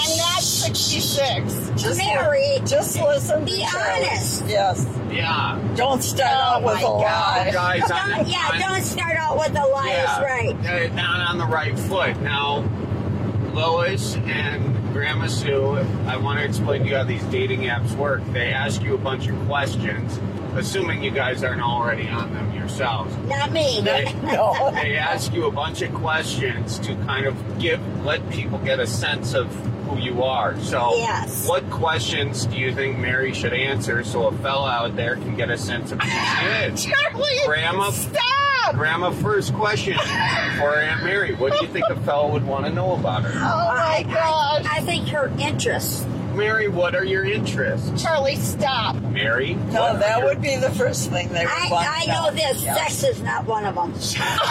66. Mary, just listen. Be honest. Yes. Yeah. Don't start out with a lie. Guys, Don't start out with a lie. Yeah, That's right. Not on the right foot. Now, Lois and Grandma Sue, I want to explain to you how these dating apps work. They ask you a bunch of questions, assuming you guys aren't already on them yourselves. Not me. No. They ask you a bunch of questions to kind of let people get a sense of who you are. So, yes. What questions do you think Mary should answer so a fella out there can get a sense of who she is? Charlie, Grandma, stop! Grandma, first question for Aunt Mary. What do you think a fella would want to know about her? Oh my gosh. I think her interests. Mary, what are your interests? Charlie, stop. Mary? No, that would be the first thing they would want. I know this. Yes. Sex is not one of them.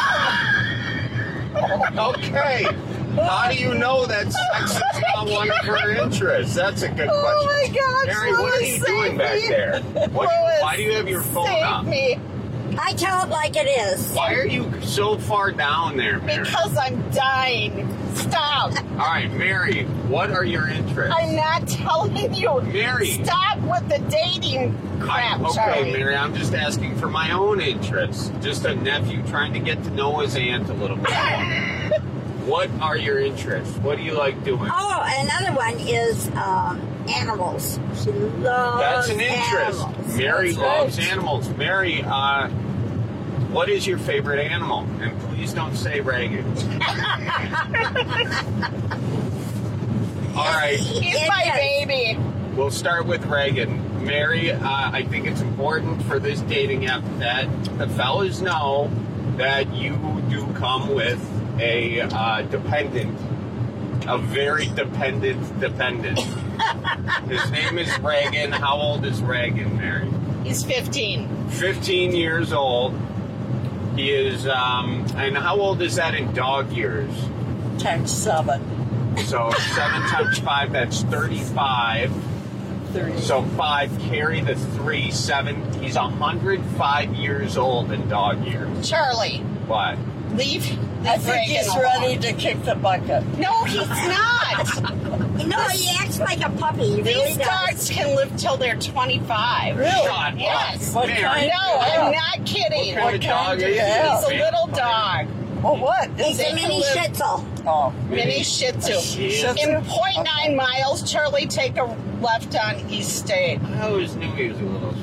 Okay. How do you know that sex is not one of her interests? That's a good question. Oh my gosh, Mary, what are you doing back there? Why do you have your phone up? Me. I tell it like it is. Why are you so far down there, Mary? Because I'm dying. Stop. All right, Mary, what are your interests? I'm not telling you. Mary. Stop with the dating crap, Okay, Charlie. Mary, I'm just asking for my own interests. Just a nephew trying to get to know his aunt a little bit. What are your interests? What do you like doing? Oh, another one is animals. She loves That's an interest. animals. Mary That's loves right. animals. Mary, what is your favorite animal? And please don't say Reagan. All right. He's my baby. We'll start with Reagan. Mary, I think it's important for this dating app that the fellas know that you do come with a dependent, a very dependent. His name is Reagan. How old is Reagan, Mary? He's 15. 15 years old. He is, and how old is that in dog years? Times 7. So 7 times 5, that's 35. 30. So 5, carry the 3, 7. He's 105 years old in dog years. Charlie, What? leave. I think he's ready to kick the bucket. No, he's not. No, he acts like a puppy. He really These dogs can live till they're 25. Really? Shut Yes. up. What kind? No, I'm not kidding. What kind of dog is he? He's a little dog. Well, what? He's a mini Shih Tzu. Oh, Mini Shih Tzu. In 0.9 miles, Charlie, take a left on East State. I always knew he was a little.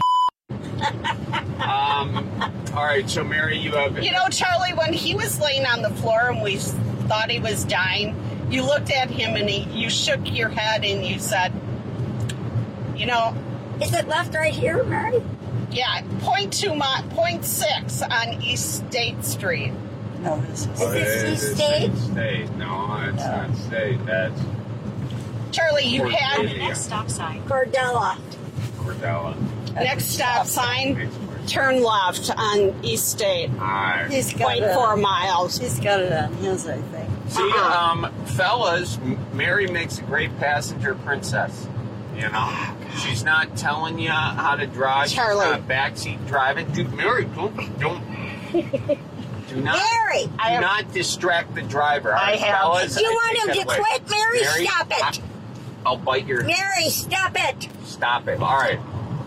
All right, so Mary, you have. You know, Charlie, when he was laying on the floor and we thought he was dying, you looked at him and you shook your head and you said, you know. Is it left right here, Mary? Yeah, 0.6 on East State Street. No, this is. Is this East State? State. No, it's not State. That's. Charlie, you had. Cordelia. Next stop sign. Cordella. Next stop sign. Turn left on East State. Alright. He's got 0.4 miles. He's got it on his, I think. See, fellas, Mary makes a great passenger princess. You know, she's not telling you how to drive. Charlie. She's not backseat driving. Dude, Mary, don't. Do not, Mary, do not distract the driver. I have. Fellas, Do you I want take him that to away. quit, Mary? Stop it. I'll bite your... Mary, stop it. Stop it. All right.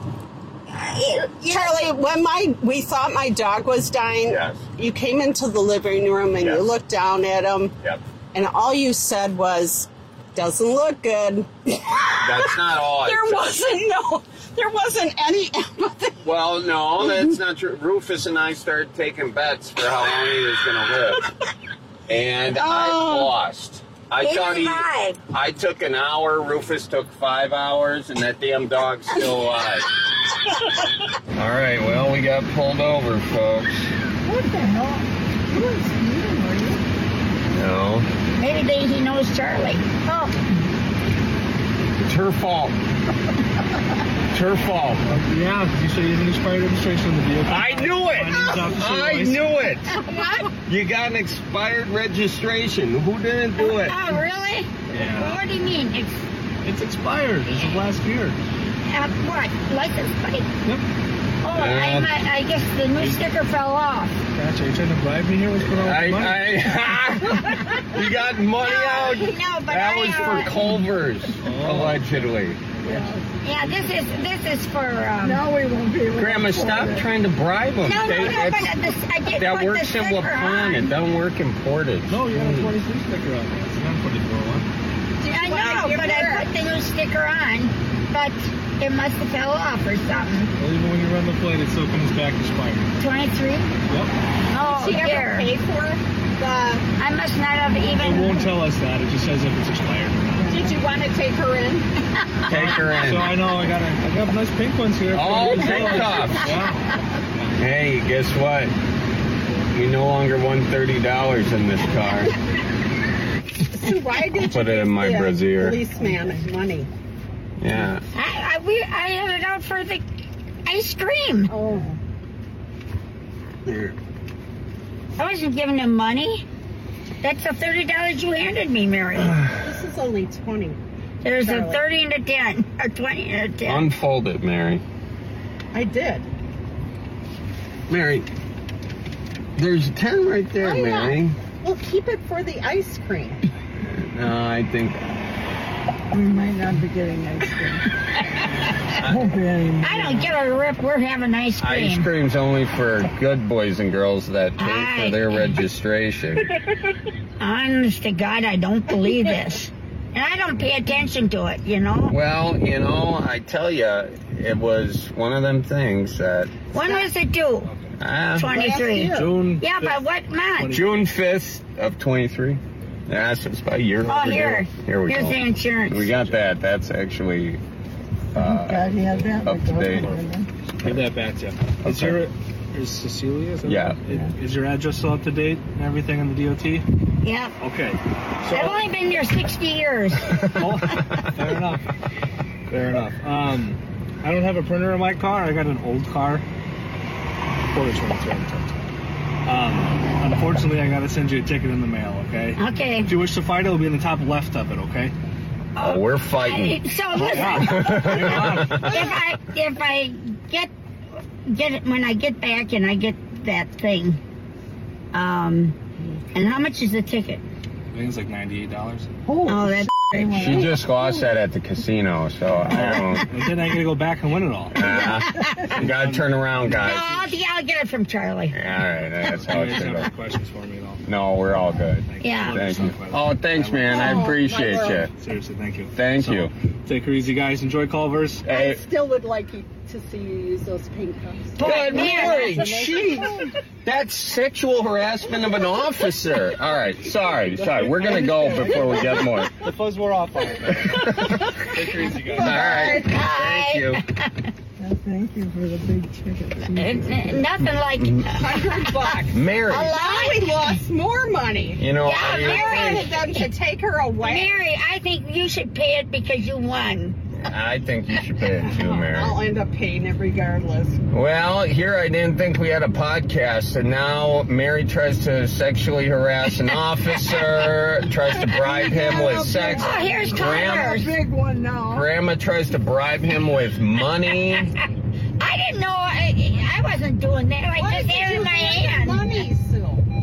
Charlie, when we thought my dog was dying, Yes. you came into the living room and Yes. you looked down at him, Yep. and all you said was, "Doesn't look good." That's not all I said. There wasn't any empathy. Well, no, that's not true. Rufus and I started taking bets for how long he was going to live. And I lost. I took an hour, Rufus took 5 hours, and that damn dog's still alive. All right, well, we got pulled over, folks. What the hell? You weren't speeding, were you? No. Maybe he knows Charlie. Oh. It's her fault. It's her fault. Yeah, you say you have an expired registration on the vehicle. I knew it! I knew it! What? You got an expired registration. Who didn't do it? Oh, really? Yeah. Well, what do you mean? It's expired. It's of last year. What? License plate? Yep. Oh, I guess the new sticker fell off. Gotcha. Are you trying to bribe me here? What's going on with the money? You got money out? No, but that was for Culver's, allegedly. Yeah, this is for. No, we won't be able Grandma, stop trying to bribe them. No, but I did that put works the in sticker Waupun. It doesn't work in Portage. No, you got a 23 sticker on there. It's not 24 one. I know, but I put the new sticker on, but it must have fell off or something. Well, even when you run the plate, it still comes back expired. 23? Yep. Oh, Did she ever pay for it? I must not have It even. won't tell us that. It just says if it's expired or not. Did you want to take her in? Take her in. So I know I got nice pink ones here. Oh, pink cups. Yeah. Hey, guess what? We no longer won $30 in this car. So why did you Put it in my give the brassiere. policeman money? Yeah. I had it out for the ice cream. Oh. Here. I wasn't giving him money. That's the $30 you handed me, Mary. This is only 20. There's Charlie. a 30 and a 10, or 20 and a 10. Unfold it, Mary. I did. Mary, there's a 10 right there, Why not? Mary. Well, keep it for the ice cream. No, I think... We might not be getting ice cream. I don't give a rip. We're having ice cream. Ice cream's only for good boys and girls that pay for their registration. Honest to God, I don't believe this. And I don't pay attention to it, you know? Well, you know, I tell you, it was one of them things that... When was it due? 23. June. Yeah, but what month? June 5th of 23. Yeah, so it's about a year. Oh, here. Here we Here's go. the insurance. We got that. That's actually up to date. Give that back to you. Is Cecilia? Yeah. Is your address still up to date and everything on the DOT? Yeah. Okay. I've only been here 60 years. Fair enough. Fair enough. I don't have a printer in my car. I got an old car. Unfortunately, I got to send you a ticket in the mail, okay? Okay. If you wish to fight, it'll be in the top left of it, okay? Oh, we're fighting. So listen, if I get it when I get back and I get that thing, and how much is the ticket? I think it's like $98. Oh, that's She just lost that at the casino, so I don't... And then I got to go back and win it all. You got to turn around, guys. I'll get it from Charlie. All right, that's how it You should have any go. questions for me at all? No, we're all good. Yeah. Thank you. Oh, thanks, man. I appreciate you. Seriously, thank you. Thank you. Take her easy, guys. Enjoy Culver's. I still would like you to see you use those pink cups. Good Mary, jeez. That's sexual harassment of an officer. All right, sorry. We're going to go before we get more. The fuzz wore off on it. Take her easy, guys. All right. Bye. Thank you. Thank you for the big ticket. Nothing like $100. Mary. Now we lost more money. You know, Yeah, Mary wanted them to take her away. Mary, I think you should pay it because you won. I think you should pay it too, Mary. I'll end up paying it regardless. Well, here I didn't think we had a podcast, and now Mary tries to sexually harass an officer, tries to bribe him with sex. Oh, here's A big one now. Grandma tries to bribe him with money. I didn't know. I wasn't doing that. I just had it in my hand. Money, Sue.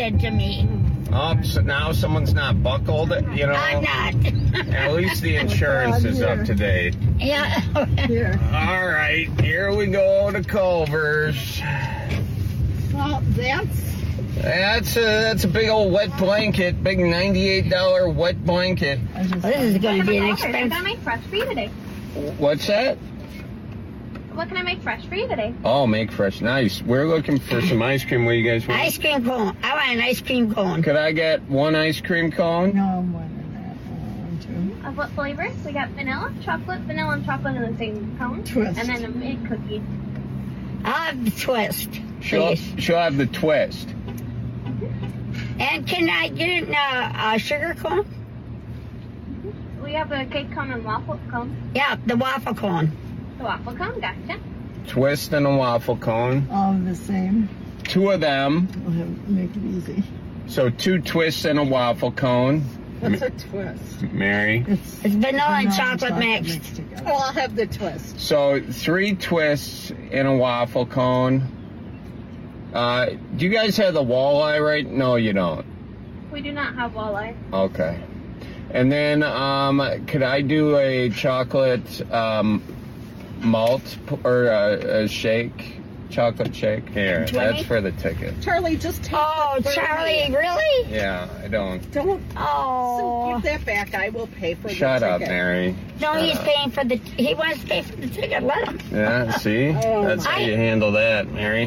did to me. Oh, so now someone's not buckled, you know? I'm not. At least the insurance is up to date. Yeah. Here. All right, here we go to Culver's. Well, That's a big old wet blanket, big $98 wet blanket. This is going to be an What can I expensive. make fresh for you today? What's that? What can I make fresh for you today? Oh, make fresh. Nice. We're looking for some ice cream. What do you guys want? Ice cream cone. I want an ice cream cone. Could I get one ice cream cone? No, more than that. Of what flavors? We got vanilla, and chocolate in the same cone. Twist. And then a mini cookie. I'll have the twist, She'll please. have the twist. And can I get a sugar cone? We have a cake cone and waffle cone. Yeah, the waffle cone. The waffle cone, gotcha. Twist and a waffle cone. All the same. 2 of them. We'll make it easy. So 2 twists and a waffle cone. What's a twist? Mary. It's vanilla and chocolate mixed. Oh, I'll have the twist. So 3 twists in a waffle cone. Do you guys have the walleye right? No, you don't. We do not have walleye. Okay. And then, could I do a chocolate malt or a shake? Chocolate shake? Here, 20? that's for the ticket. Charlie, just take Oh, Charlie, really? Yeah, I don't. Don't. Oh. Give that back. I will pay for Shut the up, ticket. Mary. No, Shut he's up. paying for the. He wants to pay for the ticket. Let him. Yeah, see? Oh, That's how my. you handle that, Mary.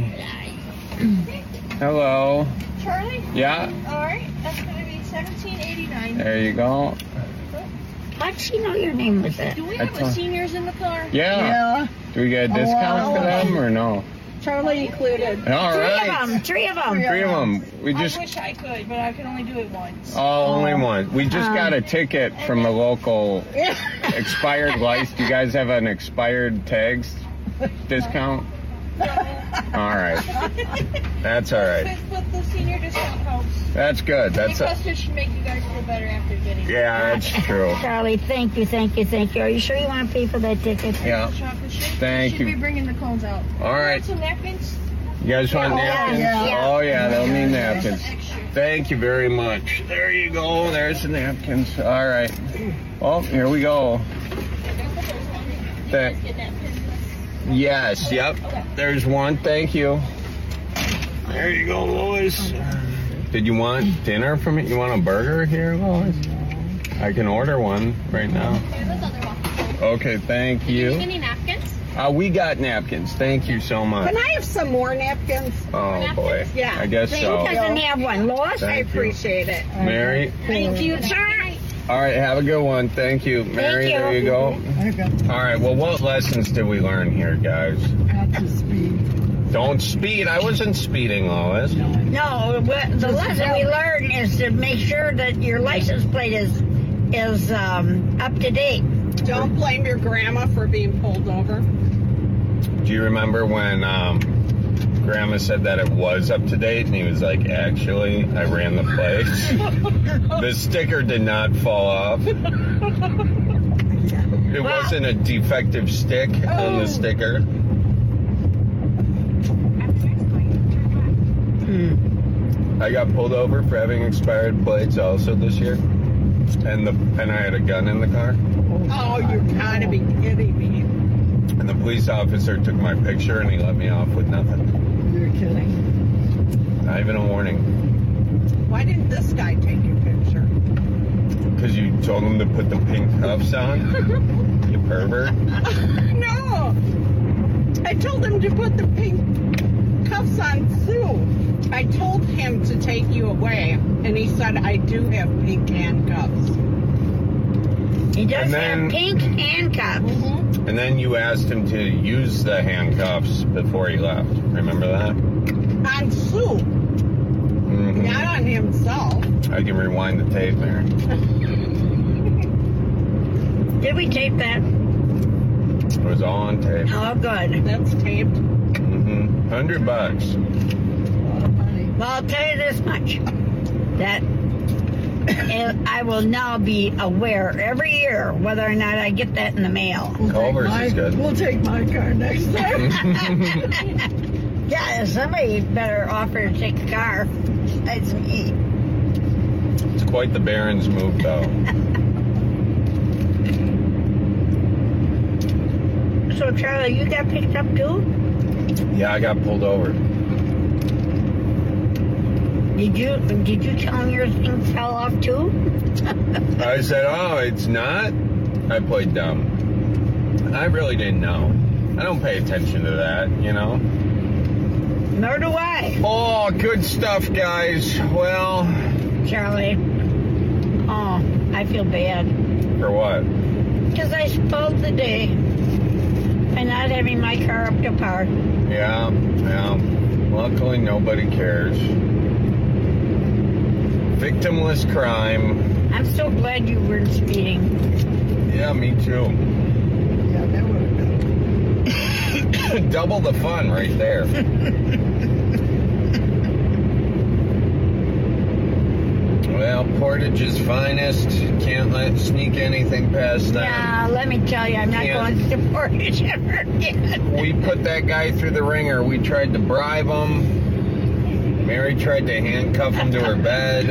Hello. Charlie? Yeah, All right, that's going to be $17.89. there you go. How'd she know your name was that? Do we I have told- seniors in the car? Yeah. Do we get a discount for them or no? Charlie included. All Three right. of them. 3 of them. 3 of them. We just. I wish I could, but I can only do it once. Oh, only one. We just got a ticket from the local expired license. Do you guys have an expired tags discount? All right. That's all right. But the senior discount helps. That's good. That's Plus, it should make you guys feel better after getting it. yeah, that's true. Charlie, thank you. Are you sure you want to pay for that ticket? Yeah. Chocolate shake. Thank Should be you. bringing the cones out. All right. Some napkins? You guys want napkins? Yeah. Oh yeah, they'll need napkins. Thank you very much. There you go. There's the napkins. All right. Oh, here we go. Yes. Yep. There's one. Thank you. There you go, Lois. Did you want dinner from me? You want a burger here, Lois? I can order one right now. Okay, thank you. Any napkins? We got napkins. Thank you so much. Can I have some more napkins? Oh boy. Yeah. I guess so. Who doesn't have one? Lois? I Thank you. appreciate it. Mary. Thank you, sir. All right, have a good one. Thank you. Mary, you. there you go. All right, well, what lessons did we learn here, guys? Not to speed. Don't speed. I wasn't speeding, Lois. No, the lesson we learned is to make sure that your license plate is up to date. Don't blame your grandma for being pulled over. Do you remember when Grandma said that it was up to date, and he was like, actually, I ran the place. The sticker did not fall off. It wasn't a defective stick on the sticker. I got pulled over for having expired plates also this year, and I had a gun in the car. Oh, you gotta be kidding me. And the police officer took my picture and he let me off with nothing. You're kidding. Not even a warning. Why didn't this guy take your picture? Because you told him to put the pink cuffs on? You pervert. No! I told him to put the pink cuffs on Sue. I told him to take you away, and he said, I do have pink handcuffs. He does have pink handcuffs. Mm-hmm. And then you asked him to use the handcuffs before he left. Remember that? On Sue. Mm-hmm. Not on himself. I can rewind the tape, Mary. Did we tape that? It was all on tape. Oh, good. That's taped. Mm-hmm. $100. Well, I'll tell you this much. That I will now be aware every year whether or not I get that in the mail. Culver's is good. We'll take my car next time. Yeah, somebody better offer to take the car. besides me. It's quite the Barons move, though. So, Charlie, you got picked up too? Yeah, I got pulled over. Did you tell him your thing fell off too? I said, oh, it's not? I played dumb. I really didn't know. I don't pay attention to that, you know? Nor do I. Oh, good stuff, guys. Well... Charlie. Oh, I feel bad. For what? Because I spoiled the day by not having my car up to par. Yeah. Luckily, nobody cares. Victimless crime. I'm so glad you weren't speeding. Yeah, me too. Yeah, that would have been. Double the fun right there. Well, Portage's finest. Can't sneak anything past them. Yeah, let me tell you, I'm not going to Portage ever again. We put that guy through the ringer. We tried to bribe him. Mary tried to handcuff him to her bed.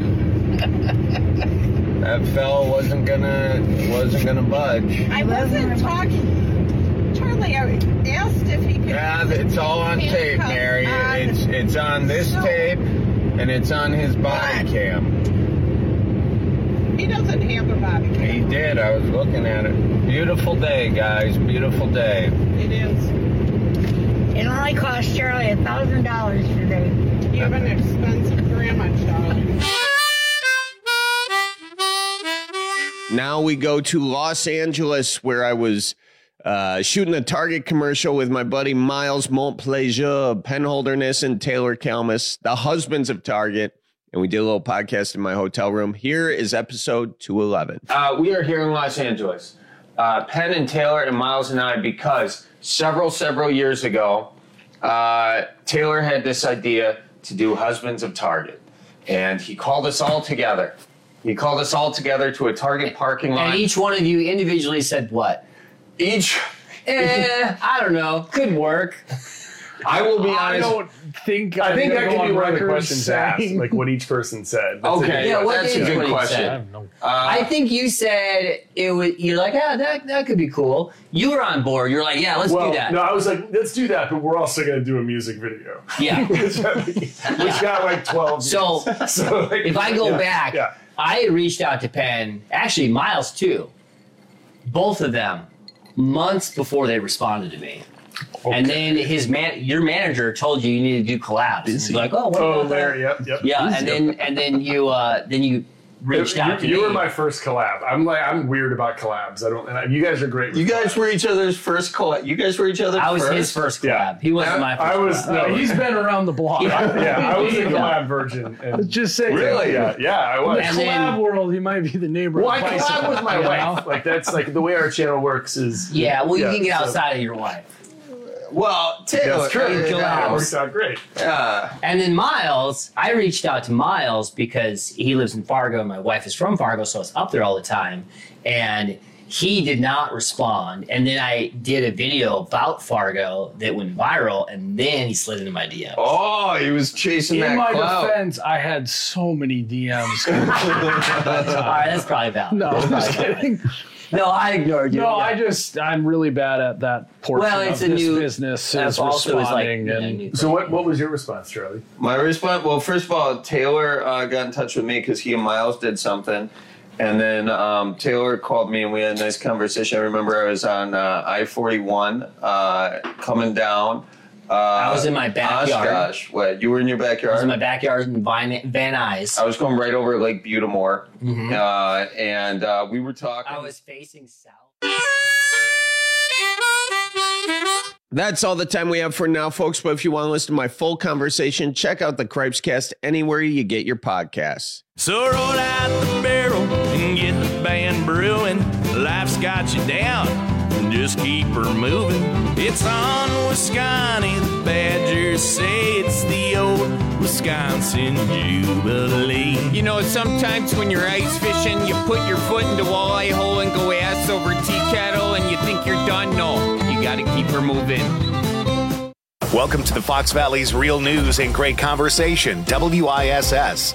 That fella wasn't gonna budge. I wasn't talking. Charlie, I asked if he could. Yeah, it's all on tape, Mary. It's on this tape, and it's on his body cam. He doesn't have a body cam. He did. I was looking at it. Beautiful day, guys. Beautiful day. It is. It only cost Charlie $1,000 today. You have an expensive grandma, Charlie. Now we go to Los Angeles, where I was shooting a Target commercial with my buddy Miles Montplaisir, Penn Holderness, and Taylor Kalmus, the husbands of Target. And we did a little podcast in my hotel room. Here is episode 211. We are here in Los Angeles. Penn and Taylor and Miles and I, because several years ago, Taylor had this idea to do Husbands of Target. And he called us all together. He called us all together to a Target parking lot. And each one of you individually said what? I don't know. Could work. I will be honest. I don't think I think that could be one of the record questions asked, saying- like what each person said. Okay, Yeah, what that's a is good what he question. said? I think you said it was. You're like, that could be cool. You were on board. You're like, yeah, let's do that. No, I was like, let's do that, but we're also going to do a music video. Yeah. which got like 12 So, views. So like, if I go yeah, back, yeah. I had reached out to Penn, actually Miles too, both of them, months before they responded to me. Okay. And then your manager told you needed to do collabs. He's like, what about Larry, that? yep. Yeah, and then you reached out to me. You were my first collab. I'm weird about collabs. You guys are great. You guys were each other's first collab. You guys were each other's I was first? his first collab. Yeah. He wasn't my first collab. He's been around the block. I was a collab virgin. Let's just say. Really? Yeah, I was. In the collab world, he might be the neighbor. Well, I collab with my wife. Like, that's like the way our channel works is. You can get outside of your wife. Well, Taylor, that's true. It worked out great. And then Miles, I reached out to Miles because he lives in Fargo and my wife is from Fargo, so I was up there all the time. And he did not respond. And then I did a video about Fargo that went viral, and then he slid into my DMs. Oh, he was chasing that clout. In my defense, I had so many DMs. All right, that's probably valid. No, I'm just kidding. No, I ignored you. No, I'm really bad at that portion of this business. Is responding. So what was your response, Charlie? My response, well, first of all, Taylor got in touch with me because he and Miles did something. And then Taylor called me and we had a nice conversation. I remember I was on I-41 coming down. I was in my backyard. Gosh, what? You were in your backyard? I was in my backyard in Van Nuys. I was going right over Lake Butamore. Mm-hmm. And we were talking. I was facing south. That's all the time we have for now, folks. But if you want to listen to my full conversation, check out the Cripescast anywhere you get your podcasts. So roll out the barrel and get the band brewing. Life's got you down, just keep her moving. It's on Wisconsin, the Badgers say it's the old Wisconsin Jubilee. You know, sometimes when you're ice fishing, you put your foot in the walleye hole and go ass over tea kettle and you think you're done. No, you gotta keep her moving. Welcome to the Fox Valley's Real News and Great Conversation, WISS.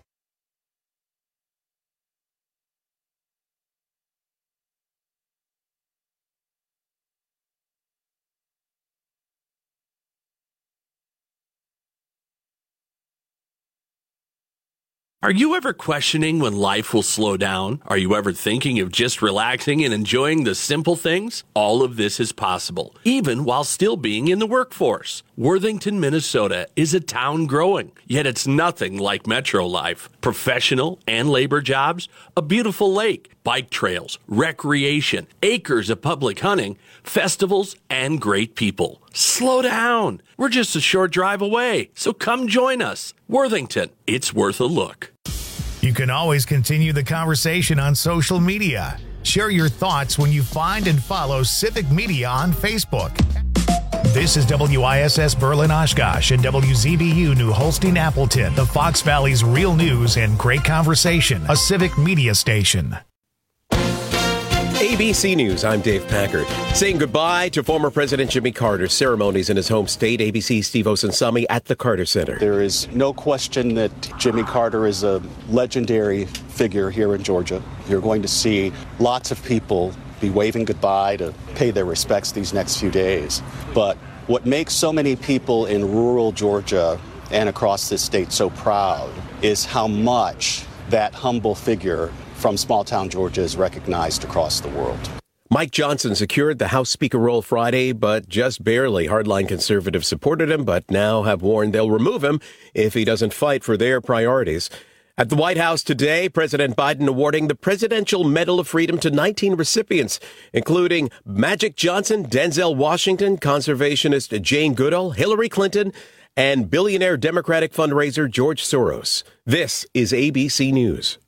Are you ever questioning when life will slow down? Are you ever thinking of just relaxing and enjoying the simple things? All of this is possible, even while still being in the workforce. Worthington, Minnesota is a town growing, yet it's nothing like metro life. Professional and labor jobs, a beautiful lake, bike trails, recreation, acres of public hunting, festivals, and great people. Slow down. We're just a short drive away, so come join us. Worthington, it's worth a look. You can always continue the conversation on social media. Share your thoughts when you find and follow Civic Media on Facebook. This is WISS Berlin Oshkosh and WZBU New Holstein Appleton, the Fox Valley's Real News and Great Conversation, a Civic Media station. ABC News, I'm Dave Packard. Saying goodbye to former President Jimmy Carter. Ceremonies in his home state. ABC's Steve Osunsami at the Carter Center. There is no question that Jimmy Carter is a legendary figure here in Georgia. You're going to see lots of people be waving goodbye to pay their respects these next few days. But what makes so many people in rural Georgia and across this state so proud is how much that humble figure from small-town Georgia is recognized across the world. Mike Johnson secured the House Speaker role Friday, but just barely. Hardline conservatives supported him, but now have warned they'll remove him if he doesn't fight for their priorities. At the White House today, President Biden awarding the Presidential Medal of Freedom to 19 recipients, including Magic Johnson, Denzel Washington, conservationist Jane Goodall, Hillary Clinton, and billionaire Democratic fundraiser George Soros. This is ABC News.